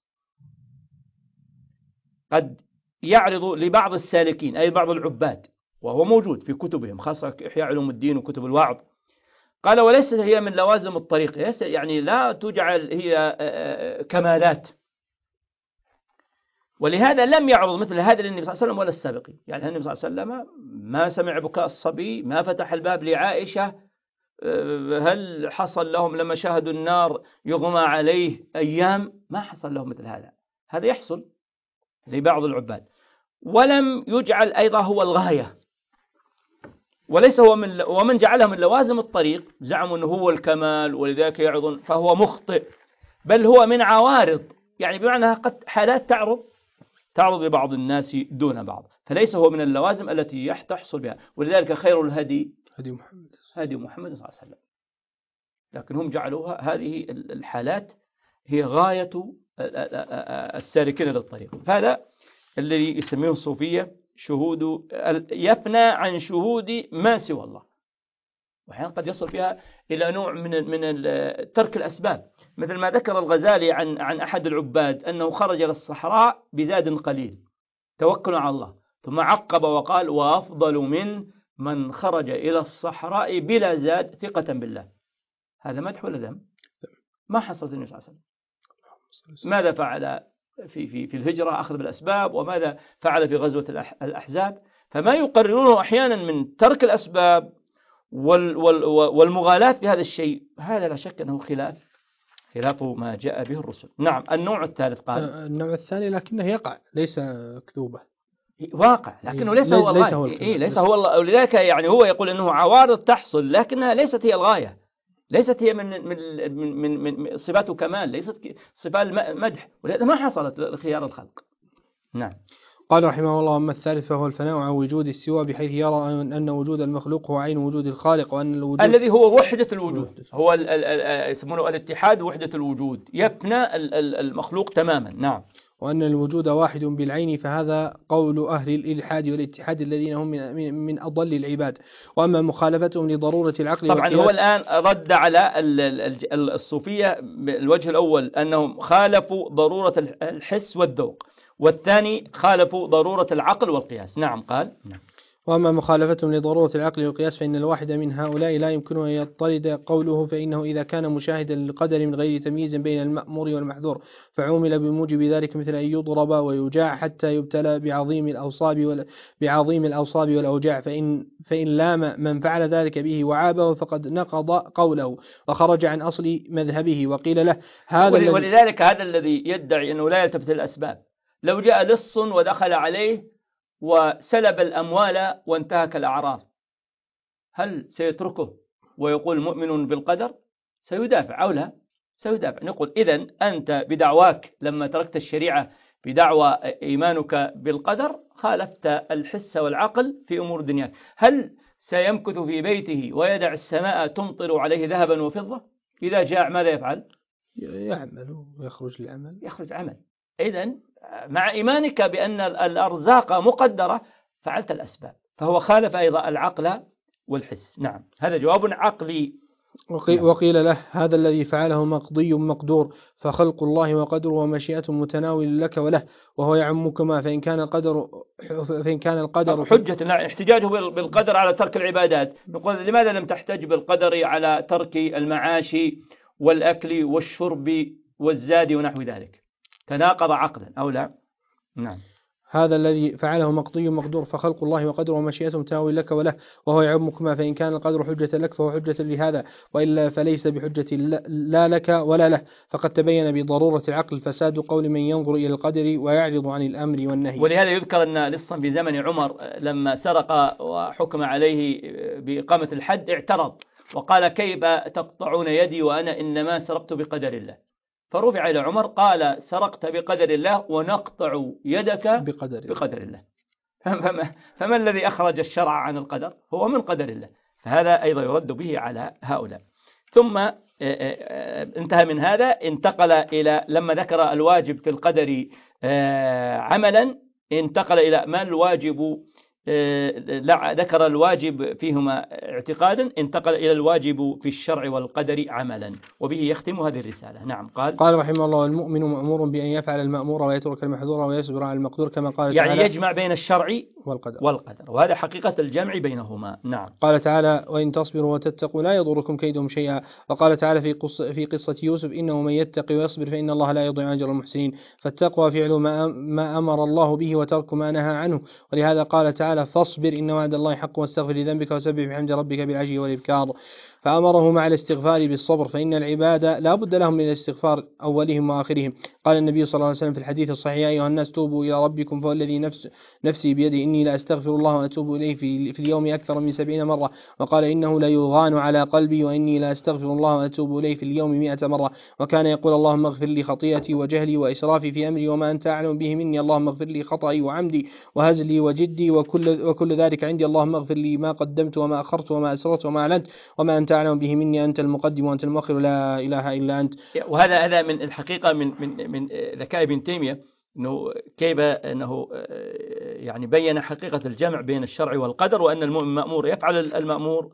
قد يعرض لبعض السالكين أي بعض العباد، وهو موجود في كتبهم خاصة إحياء علوم الدين وكتب الوعظ. قال وليست هي من لوازم الطريق، يعني لا تجعل هي كمالات، ولهذا لم يعرض مثل هذا للنبي صلى الله عليه وسلم ولا السابقين. يعني النبي صلى الله عليه وسلم ما سمع بكاء الصبي، ما فتح الباب لعائشة، هل حصل لهم لما شاهدوا النار يغمى عليه أيام؟ ما حصل لهم مثل هذا. هذا يحصل لبعض العباد، ولم يجعل أيضا هو الغاية، وليس هو من، ومن جعله من لوازم الطريق زعموا أنه هو الكمال ولذلك يعظون، فهو مخطئ، بل هو من عوارض، يعني بمعنى قد حالات تعرض تعرض لبعض الناس دون بعض، فليس هو من اللوازم التي تحصل بها. ولذلك خير الهدي هدي محمد هدي محمد صلى الله عليه وسلم، لكن هم جعلوها هذه الحالات هي غاية السالكين للطريق. فهذا الذي يسميه الصوفية شهود، يفنى عن شهود ما سوى الله، وأحيانا قد يصل فيها إلى نوع من من ترك الأسباب، مثل ما ذكر الغزالي عن عن أحد العباد أنه خرج إلى الصحراء بزاد قليل توكل على الله، ثم عقب وقال وأفضل من من خرج إلى الصحراء بلا زاد ثقة بالله. هذا مدح ولا ذم؟ ما حصلت النبي صلى الله عليه وسلم. ماذا فعل في في في الهجرة؟ أخذ بالأسباب. وماذا فعل في غزوة الأحزاب؟ فما يقررونه أحيانا من ترك الأسباب وال وال والمغالاة في هذا الشيء، هذا لا شك أنه خلاف خلاف ما جاء به الرسل. نعم. النوع الثالث قال النوع الثاني لكنه يقع، ليس كذوبة، واقع لكنه ليس هو الغاية. ليس, إيه ليس هو الله. ولذلك يعني هو يقول أنه عوارض تحصل لكنها ليست هي الغاية، ليست هي من من من من, من صفات كمال، ليست صفات مدح، ولهذا ما حصلت لخيار الخلق. نعم. قال رحمه الله: أما الثالث فهو الفناء عن وجود السوى، بحيث يرى أن وجود المخلوق هو عين وجود الخالق، وأن الوجود الذي هو وحدة الوجود، هو يسمونه الاتحاد وحدة الوجود، يفنى المخلوق تماما. نعم. وأن الوجود واحد بالعين، فهذا قول أهل الإلحاد والاتحاد الذين هم من, من أضل العباد. وأما مخالفتهم لضرورة العقل طبعا والقياس، هو الآن رد على الصوفية الوجه الأول أنهم خالفوا ضرورة الحس والذوق، والثاني خالفوا ضرورة العقل والقياس. نعم. قال نعم. وأما مخالفتهم لضرورة العقل والقياس فإن الواحد من هؤلاء لا يمكنه أن يضطرد قوله، فإنه إذا كان مشاهدا للقدر من غير تمييز بين المأمور والمحظور فعومل بموجب ذلك، مثل أن يضرب ويجاع حتى يبتلى بعظيم الأوصاب بعظيم الأوصاب والأوجاع، فإن فإن لام من فعل ذلك به وعابه فقد نقض قوله وخرج عن أصل مذهبه. وقيل له هذا ولذلك هذا الذي يدعي أنه لا يلتفت الأسباب، لو جاء لص ودخل عليه وسلب الأموال وانتهك الأعراض، هل سيتركه ويقول مؤمن بالقدر؟ سيدافع أو لا؟ سيدافع. نقول إذن أنت بدعواك لما تركت الشريعة بدعوى إيمانك بالقدر خالفت الحس والعقل في أمور دنياك. هل سيمكث في بيته ويدع السماء تمطر عليه ذهبا وفضة؟ إذا جاء ماذا يفعل؟ يعمل ويخرج لعمل. يخرج عمل. إذن مع إيمانك بأن الأرزاق مقدرة فعلت الأسباب، فهو خالف أيضا العقل والحس. نعم، هذا جواب عقلي. وقيل, نعم. وقيل له هذا الذي فعله مقضي مقدور، فخلق الله وقدره ومشيئته متناول لك وله، وهو يعمكما، فإن كان القدر فإن كان القدر حجة. لا، احتجاجه بالقدر على ترك العبادات، نقول لماذا لم تحتج بالقدر على ترك المعاش والأكل والشرب والزاد ونحو ذلك؟ تناقض عقلا أو لا؟ نعم. هذا الذي فعله مقضي مقدور، فخلق الله وقدره ومشيئته متناول لك وله، وهو يعمكما، فإن كان القدر حجة لك فهو حجة لهذا، وإلا فليس بحجة لا لك ولا له. فقد تبين بضرورة العقل فساد قول من ينظر إلى القدر ويعرض عن الأمر والنهي. ولهذا يذكر أن لصا في زمن عمر لما سرق وحكم عليه بإقامة الحد اعترض وقال: كيف تقطعون يدي وأنا إنما سرقت بقدر الله؟ فرفع إلى عمر قال: سرقت بقدر الله ونقطع يدك بقدر, بقدر الله. فما, فما الذي أخرج الشرع عن القدر؟ هو من قدر الله. فهذا أيضا يرد به على هؤلاء. ثم انتهى من هذا، انتقل إلى لما ذكر الواجب في القدر عملا، انتقل إلى ما الواجب، ذكر الواجب فيهما اعتقادا، انتقل إلى الواجب في الشرع والقدر عملا، وبه يختم هذه الرسالة. نعم. قال قال رحمه الله: المؤمن مأمور بأن يفعل المأمور ويترك المحظور ويصبر على المقدور، كما قال يعني تعالى يجمع بين الشرع والقدر, والقدر وهذا حقيقة الجمع بينهما. نعم. قال تعالى: وإن تصبروا وتتقوا لا يضركم كيدهم شيئا. وقال تعالى في قصة, في قصة يوسف: إنه من يتقي ويصبر فإن الله لا يضيع أجر المحسنين. فالتقوى فعل ما, ما أمر الله به وترك ما نهى عنه. ولهذا قال تعالى: فاصبر إن وعد الله حق واستغفر لذنبك وسبح بحمد ربك بالعشي والإبكار. فأمره مع الاستغفار بالصبر، فإن العباد لا بد لهم من الاستغفار أولهم وآخرهم. قال النبي صلى الله عليه وسلم في الحديث الصحيح: يا أيها الناس توبوا إلى ربكم فوالذي نفس نفسي بيده إني لا أستغفر الله وأتوب إليه في, في اليوم أكثر من سبعين مرة. وقال: إنه لا يغان على قلبي وإني لا أستغفر الله وأتوب إليه في اليوم مئة مرة. وكان يقول: اللهم اغفر لي خطيئتي وجهلي وإسرافي في أمري وما أنت أعلم به مني، اللهم اغفر لي خطئي وعمدي وهزلي وجدي وكل, وكل ذلك عندي، اللهم اغفر لي ما قدمت وما أخرت وما أسررت وما أعلنت وما أنت أعلم به مني، أنت المقدم وأنت المؤخر لا إله إلا أنت. وهذا هذا من الحقيقة من من من ذكاء ابن تيمية، إنه كيف أنه يعني بين حقيقة الجمع بين الشرع والقدر، وأن المؤمن مأمور يفعل المأمور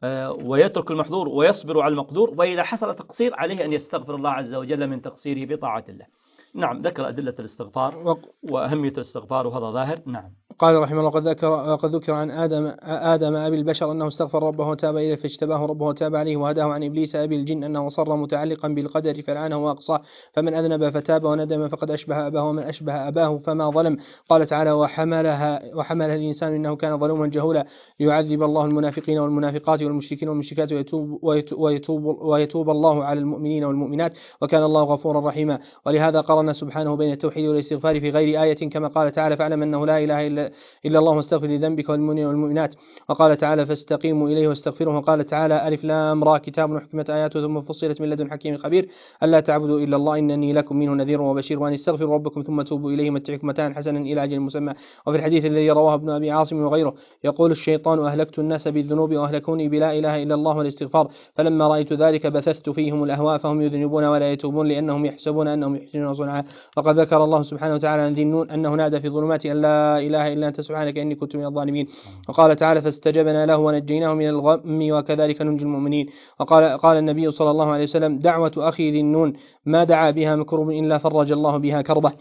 ويترك المحظور ويصبر على المقدور، وإذا حصل تقصير عليه أن يستغفر الله عز وجل من تقصيره بطاعة الله. نعم. ذكر أدلة الاستغفار وأهمية الاستغفار وهذا ظاهر. نعم. قال رحمه الله: قد ذكر قد ذكر عن آدم آدم أبي البشر أنه استغفر ربه وتاب إليه فاجتباه ربه وتاب عليه، وهداه عن إبليس أبي الجن أنه صر متعلقا بالقدر فلعنه وأقصاه، فمن أذنب فتاب وندم فقد أشبه أباه، ومن أشبه أباه فما ظلم. قال تعالى: وحملها وحملها الإنسان إنه كان ظلوما جهولا، ليعذب الله المنافقين والمنافقات والمشركين والمشركات ويتوب, ويتوب, ويتوب, ويتوب الله على المؤمنين والمؤمنات، وكان الله غفورا رحيما. ولهذا قرن سبحانه بين التوحيد والاستغفار في غير آية، كما قال تعالى: فاعلم أنه لا إله إلا إلا الله واستغفر لذنبك والمؤمنين والمؤمنات. وقال تعالى: فاستقيموا إليه واستغفروه. وقال تعالى: ألف لام را كتاب حكمت آياته ثم فصلت من لدن حكيم خبير ألا تعبدوا إلا الله إنني لكم منه نذير وبشير، وأن استغفروا ربكم ثم توبوا إليه متعكم متاعا حسنا إلى أجل مسمى. وفي الحديث الذي رواه ابن أبي عاصم وغيره يقول: الشيطان أهلكت الناس بالذنوب وأهلكوني بلا إله إلا الله والاستغفار، فلما رأيت ذلك بثثت فيهم الأهواء فهم يذنبون ولا يتوبون لأنهم يحسبون أنهم يحسنون صنعا. وقد ذكر الله سبحانه وتعالى عن ذي النون أنه نادى في ظلمات أن لا إله إلا أنت سبحانك إني كنت من الظالمين. وقال تعالى: فاستجبنا له ونجيناه من الغم وكذلك ننجي المؤمنين. وقال قال النبي صلى الله عليه وسلم: دعوة أخي ذي النون ما دعا بها مكروب إلا فرج الله بها كربه.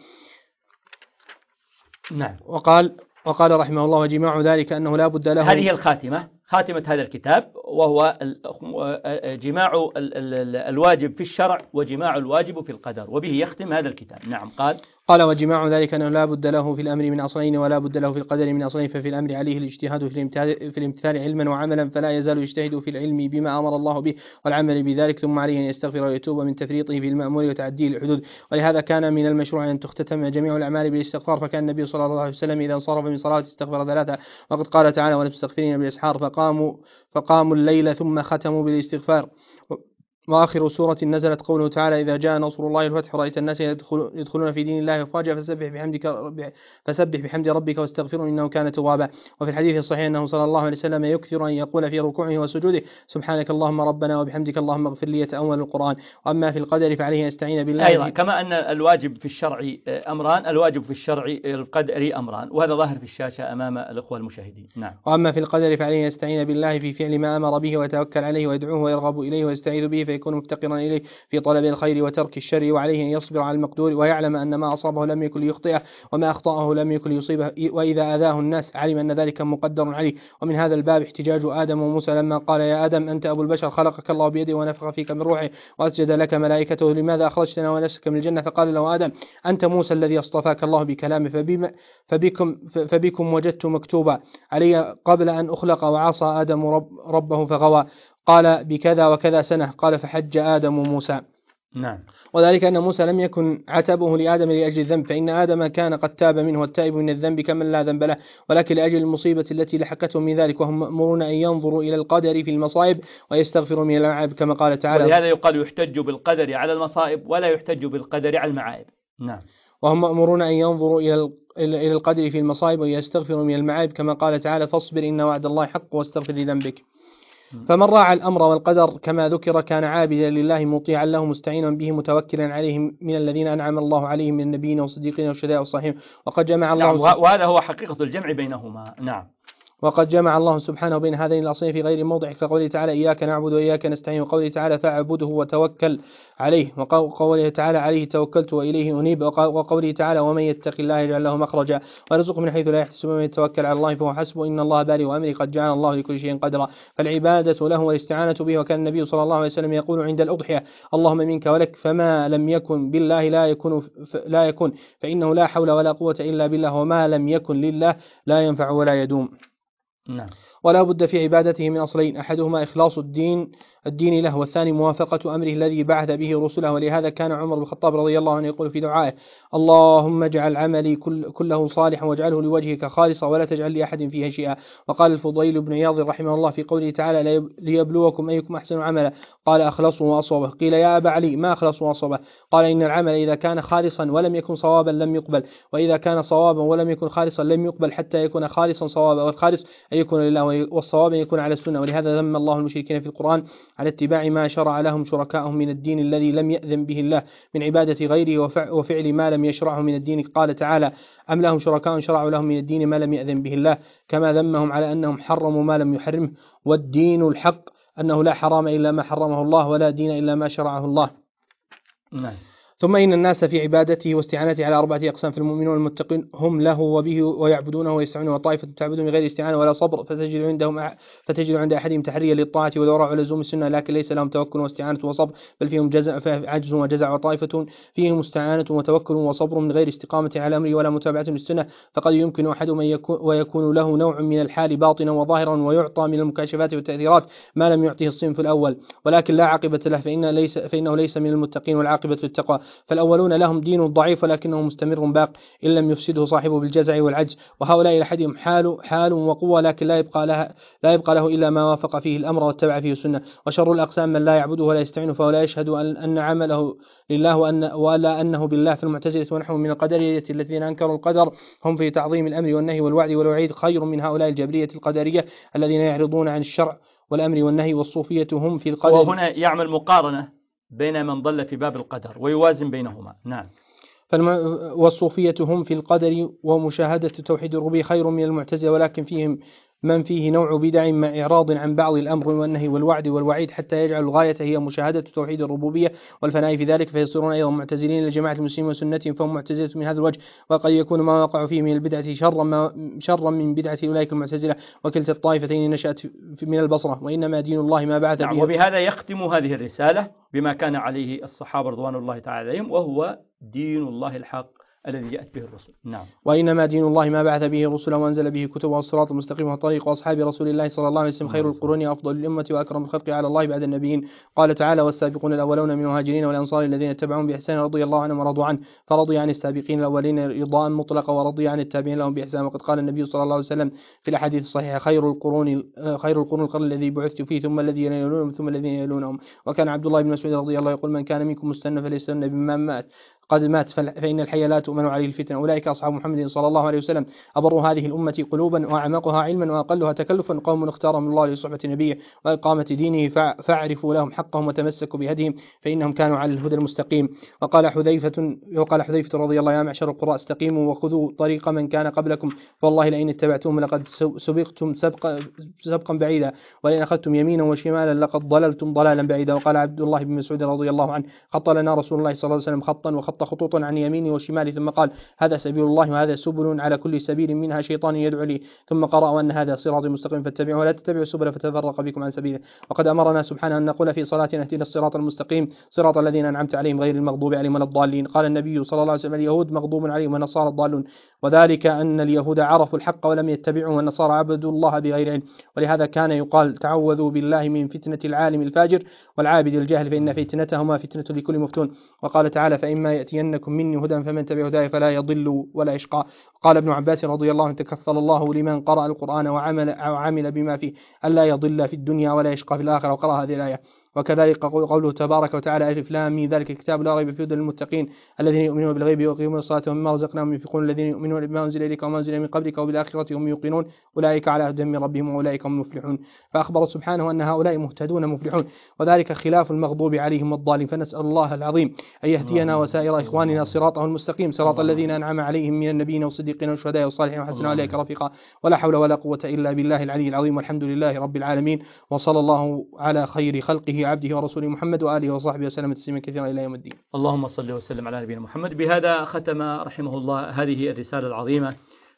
نعم. وقال وقال رحمه الله: وجماع ذلك أنه لا بد له. هذه الخاتمة، خاتمة هذا الكتاب، وهو جماع الواجب في الشرع وجماع الواجب في القدر، وبه يختم هذا الكتاب. نعم. قال قال: وجماع ذلك أنه لا بد له في الأمر من أصلين ولا بد له في القدر من أصلين، ففي الأمر عليه الاجتهاد في الامتثال علما وعملا، فلا يزال يجتهد في العلم بما أمر الله به والعمل بذلك، ثم عليه أن يستغفر ويتوب من تفريطه في المأمور وتعديه الحدود. ولهذا كان من المشروع أن تختتم جميع الأعمال بالاستغفار، فكان النبي صلى الله عليه وسلم إذا انصرف من صلاة استغفر ثلاثة، وقد قال تعالى: والمستغفرين بالأسحار، فقاموا فقاموا الليل ثم ختموا بالاستغفار. وآخر سورة نزلت قوله تعالى إذا جاء نصر الله الفتح رأيت الناس يدخلون في دين الله أفواجا فسبح بحمدك فسبح بحمد ربك واستغفره إنه كان توابا. وفي الحديث الصحيح أنه صلى الله عليه وسلم يكثر أن يقول في ركوعه وسجوده سبحانك اللهم ربنا وبحمدك اللهم اغفر لي يتأول القرآن. وأما في القدر فعليه يستعين بالله أيضا كما أن الواجب في الشرع أمران، الواجب في الشرع القدري أمران، وهذا ظاهر في الشاشة أمام الأخوة المشاهدين. نعم. وأما في القدر فعليه يستعين بالله في فعل ما أمر به ويتوكل عليه ويدعوه ويرغب إليه ويستعيذ به فيكون مفتقرا إليه في طلب الخير وترك الشر، وعليه أن يصبر على المقدور ويعلم أن ما أصابه لم يكن ليخطئه وما أخطأه لم يكن ليصيبه، وإذا آذاه الناس علم أن ذلك مقدر عليه. ومن هذا الباب احتجاج آدم وموسى لما قال يا آدم أنت أبو البشر خلقك الله بيده ونفخ فيك من روحه وأسجد لك ملائكته لماذا أخرجتنا ونفسك من الجنة؟ فقال له آدم أنت موسى الذي اصطفاك الله بكلامه فبما فبكم, فبكم وجدت مكتوبا علي قبل أن أخلق وعصى آدم رب ربه فغوى. قال بكذا وكذا سنة. قال فحج آدم وموسى. نعم. وذلك أن موسى لم يكن عتبه لآدم لأجل الذنب، فإن آدم كان قد تاب منه والتائب من الذنب كمن لا ذنب له، ولكن لأجل المصيبة التي لحقتهم من ذلك، وهم مأمورون أن ينظروا إلى القدر في المصائب ويستغفروا من المعائب كما قال تعالى. ولهذا يقال يحتج بالقدر على المصائب ولا يحتج بالقدر على المعائب. نعم. وهم مأمورون أن ينظروا إلى إلى القدر في المصائب ويستغفروا من المعائب كما قال تعالى فاصبر إن وعد الله حق واستغفر لذنبك. فمن راعى الأمر والقدر كما ذكر كان عابدا لله مطيعا له مستعينا به متوكلا عليه من الذين أنعم الله عليهم من النبيين والصديقين والشهداء والصالحين. وقد جمع الله نعم. وهذا هو حقيقة الجمع بينهما. نعم. وقد جمع الله سبحانه بين هذين الأصلين في غير موضع كقوله تعالى إياك نعبد وإياك نستعين، وقوله تعالى فاعبده وتوكل عليه، وقوله تعالى عليه توكلت وإليه أنيب، وقوله تعالى ومن يتق الله يجعل له مخرجا ويرزقه من حيث لا يحتسب ومن يتوكل على الله فهو حسبه إن الله بالغ أمره قد جعل الله لكل شيء قدرا. فالعبادة له والاستعانة به. وكان النبي صلى الله عليه وسلم يقول عند الأضحية اللهم منك ولك فما لم يكن بالله لا يكون لا يكون فإنه لا حول ولا قوة إلا بالله وما لم يكن لله لا ينفع ولا يدوم. نعم. ولا بد في عبادته من أصلين أحدهما إخلاص الدين الدين له، والثاني موافقة أمره الذي بعث به رسله. ولهذا كان عمر بن الخطاب رضي الله عنه يقول في دعائه اللهم اجعل عملي كل كله صالحا واجعله لوجهك خالصا ولا تجعل لأحد فيها شيئا. وقال الفضيل بن عياض رحمه الله في قوله تعالى ليبلوكم أيكم أحسن عملا قال أخلصه وأصوبه. قيل يا أبا علي ما أخلصه وأصوبه؟ قال إن العمل إذا كان خالصا ولم يكن صوابا لم يقبل، وإذا كان صوابا ولم يكن خالصا لم يقبل حتى يكون خالصا صوابا، والخالص أن يكون لله والصواب أن يكون على السنة. ولهذا ذم الله المشركين في القرآن على اتباع ما شرع لهم شركاءهم من الدين الذي لم يأذن به الله من عبادة غيره وفعل ما لم يشرعه من الدين. قال تعالى أم لهم شركاء شرعوا لهم من الدين ما لم يأذن به الله، كما ذمهم على أنهم حرموا ما لم يحرمه. والدين الحق أنه لا حرام إلا ما حرمه الله ولا دين إلا ما شرعه الله. نعم. ثم إن الناس في عبادته واستعانته على أربعة أقسام: في المؤمنون والمتقين هم له وبه ويعبدونه ويستعينون، وطائفة تعبد من غير استعانة ولا صبر فتجد عندهم فتجد عند أحدهم تحريا للطاعة والورع ولزوم السنة لكن ليس لهم توكل واستعانة وصبر بل فيهم جزع عجز وجزع، وطائفة فيهم استعانة وتوكل وصبر من غير استقامة على أمره ولا متابعة للسنة فقد يمكن أحدهم يكون ويكون له نوع من الحال باطنا وظاهرا ويعطى من المكاشفات والتأثيرات ما لم يعطيه الصنف الأول ولكن لا عاقبة له فإن ليس فإنه ليس من المتقين والعاقبة للتقوى. فالأولون لهم دين ضعيف ولكنه مستمر باق إن لم يفسده صاحبه بالجزع والعجز، وهؤلاء لأحدهم حال حال وقوة لكن لا يبقى لها لا يبقى له إلا ما وافق فيه الأمر واتبع فيه السنة. وشر الأقسام من لا يعبده ولا يستعين فهو لا يشهد أن عمله لله وأن ولا أنه بالله. في المعتزلة ونحو من القدرية الذين أنكروا القدر هم في تعظيم الأمر والنهي والوعد والوعيد خير من هؤلاء الجبرية القدرية الذين يعرضون عن الشرع والأمر والنهي. والصوفية هم في القدر. وهنا يعمل مقارنة بين من ضل في باب القدر ويوازن بينهما. نعم. والصوفية هم في القدر ومشاهدة توحيد الربوبية خير من المعتزلة ولكن فيهم من فيه نوع بدع مع إعراض عن بعض الأمر والنهي والوعد والوعيد حتى يجعل الغاية هي مشاهدة توحيد الربوبية والفناء في ذلك فيصيرون أيضا معتزلين لجماعة المسلمين وسنتهم فهم معتزلة من هذا الوجه. وقد يكون ما وقع فيه من البدعة شرا ما شرا من بدعة أولئك المعتزلة وكلتا الطائفتين نشأت من البصرة وإنما دين الله ما بعث نعم. به. وبهذا يختم هذه الرسالة بما كان عليه الصحابة رضوان الله تعالى عليهم وهو دين الله الحق الذي جاءت به الرسل. نعم. وإنما دين الله ما بعث به رسلا وأنزل به كتب والصراط المستقيم وطريق أصحاب رسول الله صلى الله عليه وسلم خير القرون أفضل الأمة وأكرم الخلق على الله بعد النبيين. قال تعالى والسابقون الأولون من المهاجرين والأنصار الذين اتبعهم بإحسان رضي الله عنهم ورضوا عنه فرضي عن السابقين الأولين رضاء مطلقا ورضي عن التابعين لهم بإحسان. وقد قال النبي صلى الله عليه وسلم في الأحاديث الصحيحة خير القرون خير القرون القرن الذي بعثت فيه ثم الذين يلونهم ثم الذين يلونهم. وكان عبد الله بن مسعود رضي الله يقول من كان منكم مستنى فليستنى بما مات قد مات فإن الحي لا تؤمن عليه الفتنة. أولئك أصحاب محمد صلى الله عليه وسلم أبر هذه الأمة قلوبا وأعمقها علما وأقلها تكلفا قوم اختارهم الله لصحبة نبيه وإقامة دينه فاعرفوا لهم حقهم وتمسكوا بهديهم فإنهم كانوا على الهدى المستقيم. وقال حذيفة وقال حذيفة رضي الله يا معشر القراء استقيموا وخذوا طريق من كان قبلكم فوالله لئن اتبعتم لقد سبقتم سبقا, سبقا بعيدا ولئن أخذتم يمينا وشمالا لقد ضللتم ضلالا بعيدا. وقال عبد الله بن مسعود رضي الله عنه خط لنا رسول الله صلى الله عليه وسلم خطا وخط خطوطا عن يمينه وشماله ثم قال هذا سبيل الله وهذا سبل على كل سبيل منها شيطان يدعو لي ثم قرأ أن هذا صراط مستقيم فاتبعوه ولا تتبعوا السبل فتفرق بكم عن سبيله. وقد أمرنا سبحانه أن نقول في صلاتنا اهدنا الصراط المستقيم صراط الذين أنعمت عليهم غير المغضوب عليهم ولا الضالين. قال النبي صلى الله عليه وسلم اليهود مغضوب عليهم والنصارى الضالون وذلك أن اليهود عرفوا الحق ولم يتبعوه والنصارى عبدوا الله بغير علم. ولهذا كان يقال تعوذوا بالله من فتنة العالم الفاجر والعابد الجاهل فإن فتنتهما فتنة لكل مفتون. وقال تعالى فإما يأتينكم مني هدى فمن تبع هداي فلا يضل ولا يشقى. قال ابن عباس رضي الله عنه تكفل الله لمن قرأ القرآن وعمل, وعمل بما فيه ألا يضل في الدنيا ولا يشقى في الآخرة. وقرأ هذه الآية. وكذلك قوله تبارك وتعالى ألف لام ميم ذلك الكتاب لا ريب فيه هدى للمتقين الذين يؤمنون بالغيب ويقيمون الصلاة ومما رزقناهم ينفقون الذين يؤمنون بما أنزل إليك وما أنزل من قبلك وبالآخرة هم يوقنون أولئك على هدى من ربهم وأولئك هم المفلحون. فأخبر سبحانه أن هؤلاء مهتدون مفلحون وذلك خلاف المغضوب عليهم والضالين. فنسأل الله العظيم أن يهدينا وسائر إخواننا صراطه المستقيم صراط الذين أنعم عليهم من النبيين والصديقين والشهداء والصالحين وحسن أولئك رفيقا. ولا حول ولا قوة إلا بالله العلي العظيم والحمد لله رب العالمين وصلى الله على خير خلقه عبده ورسوله محمد وآله وصحبه وسلم تسليما كثيرا إلى يوم الدين. اللهم صل وسلم على نبينا محمد. بهذا ختم رحمه الله هذه الرسالة العظيمة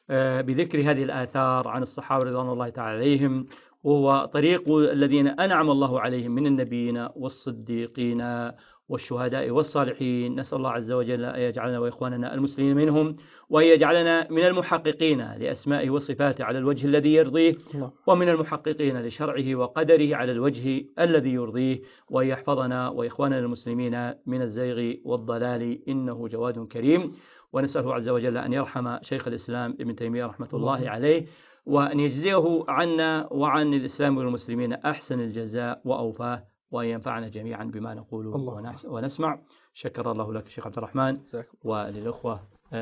بذكر هذه الآثار عن الصحابة رضوان الله تعالى عليهم وهو طريق الذين أنعم الله عليهم من النبيين والصديقين والشهداء والصالحين. نسأل الله عز وجل أن يجعلنا وإخواننا المسلمين منهم وأن يجعلنا من المحققين لأسمائه وصفاته على الوجه الذي يرضيه ومن المحققين لشرعه وقدره على الوجه الذي يرضيه وأن يحفظنا وإخواننا المسلمين من الزيغ والضلال إنه جواد كريم. ونسأله عز وجل أن يرحم شيخ الإسلام ابن تيمية رحمة الله عليه وأن يجزيه عنا وعن الإسلام والمسلمين أحسن الجزاء وأوفاه وأن ينفعنا جميعا بما نقول ونسمع. شكر الله لك شيخ عبد الرحمن وللأخوة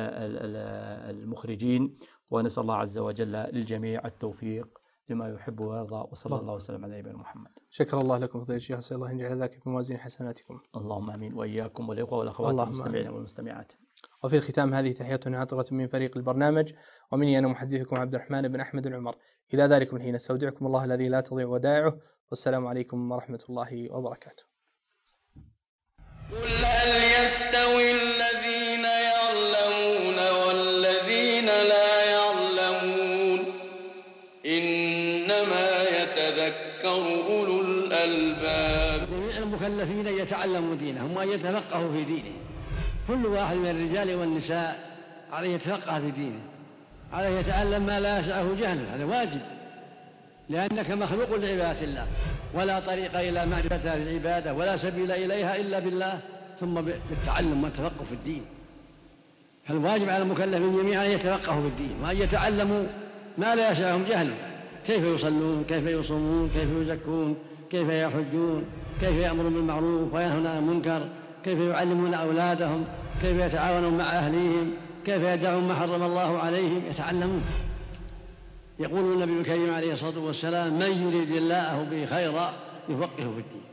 المخرجين ونسأل الله عز وجل للجميع التوفيق لما يحب ويرضى وصلى الله وسلم على نبينا محمد. شكر الله لكم فضيلة الشيخ أسأل الله أن يجعل ذلك في موازين حسناتكم. اللهم آمين وإياكم والإخوة والأخوات المستمعين والمستمعات. وفي الختام هذه تحية عاطرة من فريق البرنامج ومني أنا محدثكم عبد الرحمن بن أحمد العمر. إلى ذلك من حين استودعكم الله الذي لا تضيع ودائعه والسلام عليكم ورحمة الله وبركاته. قل هل يستوي الذين يعلمون والذين لا يعلمون إنما يتذكر أولو الألباب. جميع المكلفين يتعلموا دينهم وأن يتفقهوا في دينه. كل واحد من الرجال والنساء عليه يتفقه في دينه عليه يتعلم ما لا يسعه جهله. هذا واجب لأنك مخلوق لعبادة الله ولا طريق إلى معرفة العبادة ولا سبيل إليها إلا بالله ثم بالتعلم والتفقه في الدين. فالواجب على المكلفين جميعا أن يتفقهوا في الدين وأن يتعلموا ما لا يسعهم جهله كيف يصلون كيف يصومون كيف يزكون كيف يحجون كيف يأمرون بالمعروف وينهون عن المنكر كيف يعلمون أولادهم كيف يتعاونون مع أهليهم كيف يدعون ما حرم الله عليهم. يتعلمون. يقول النبي الكريم عليه الصلاة والسلام من يريد الله به خيرا يفقهه في الدين.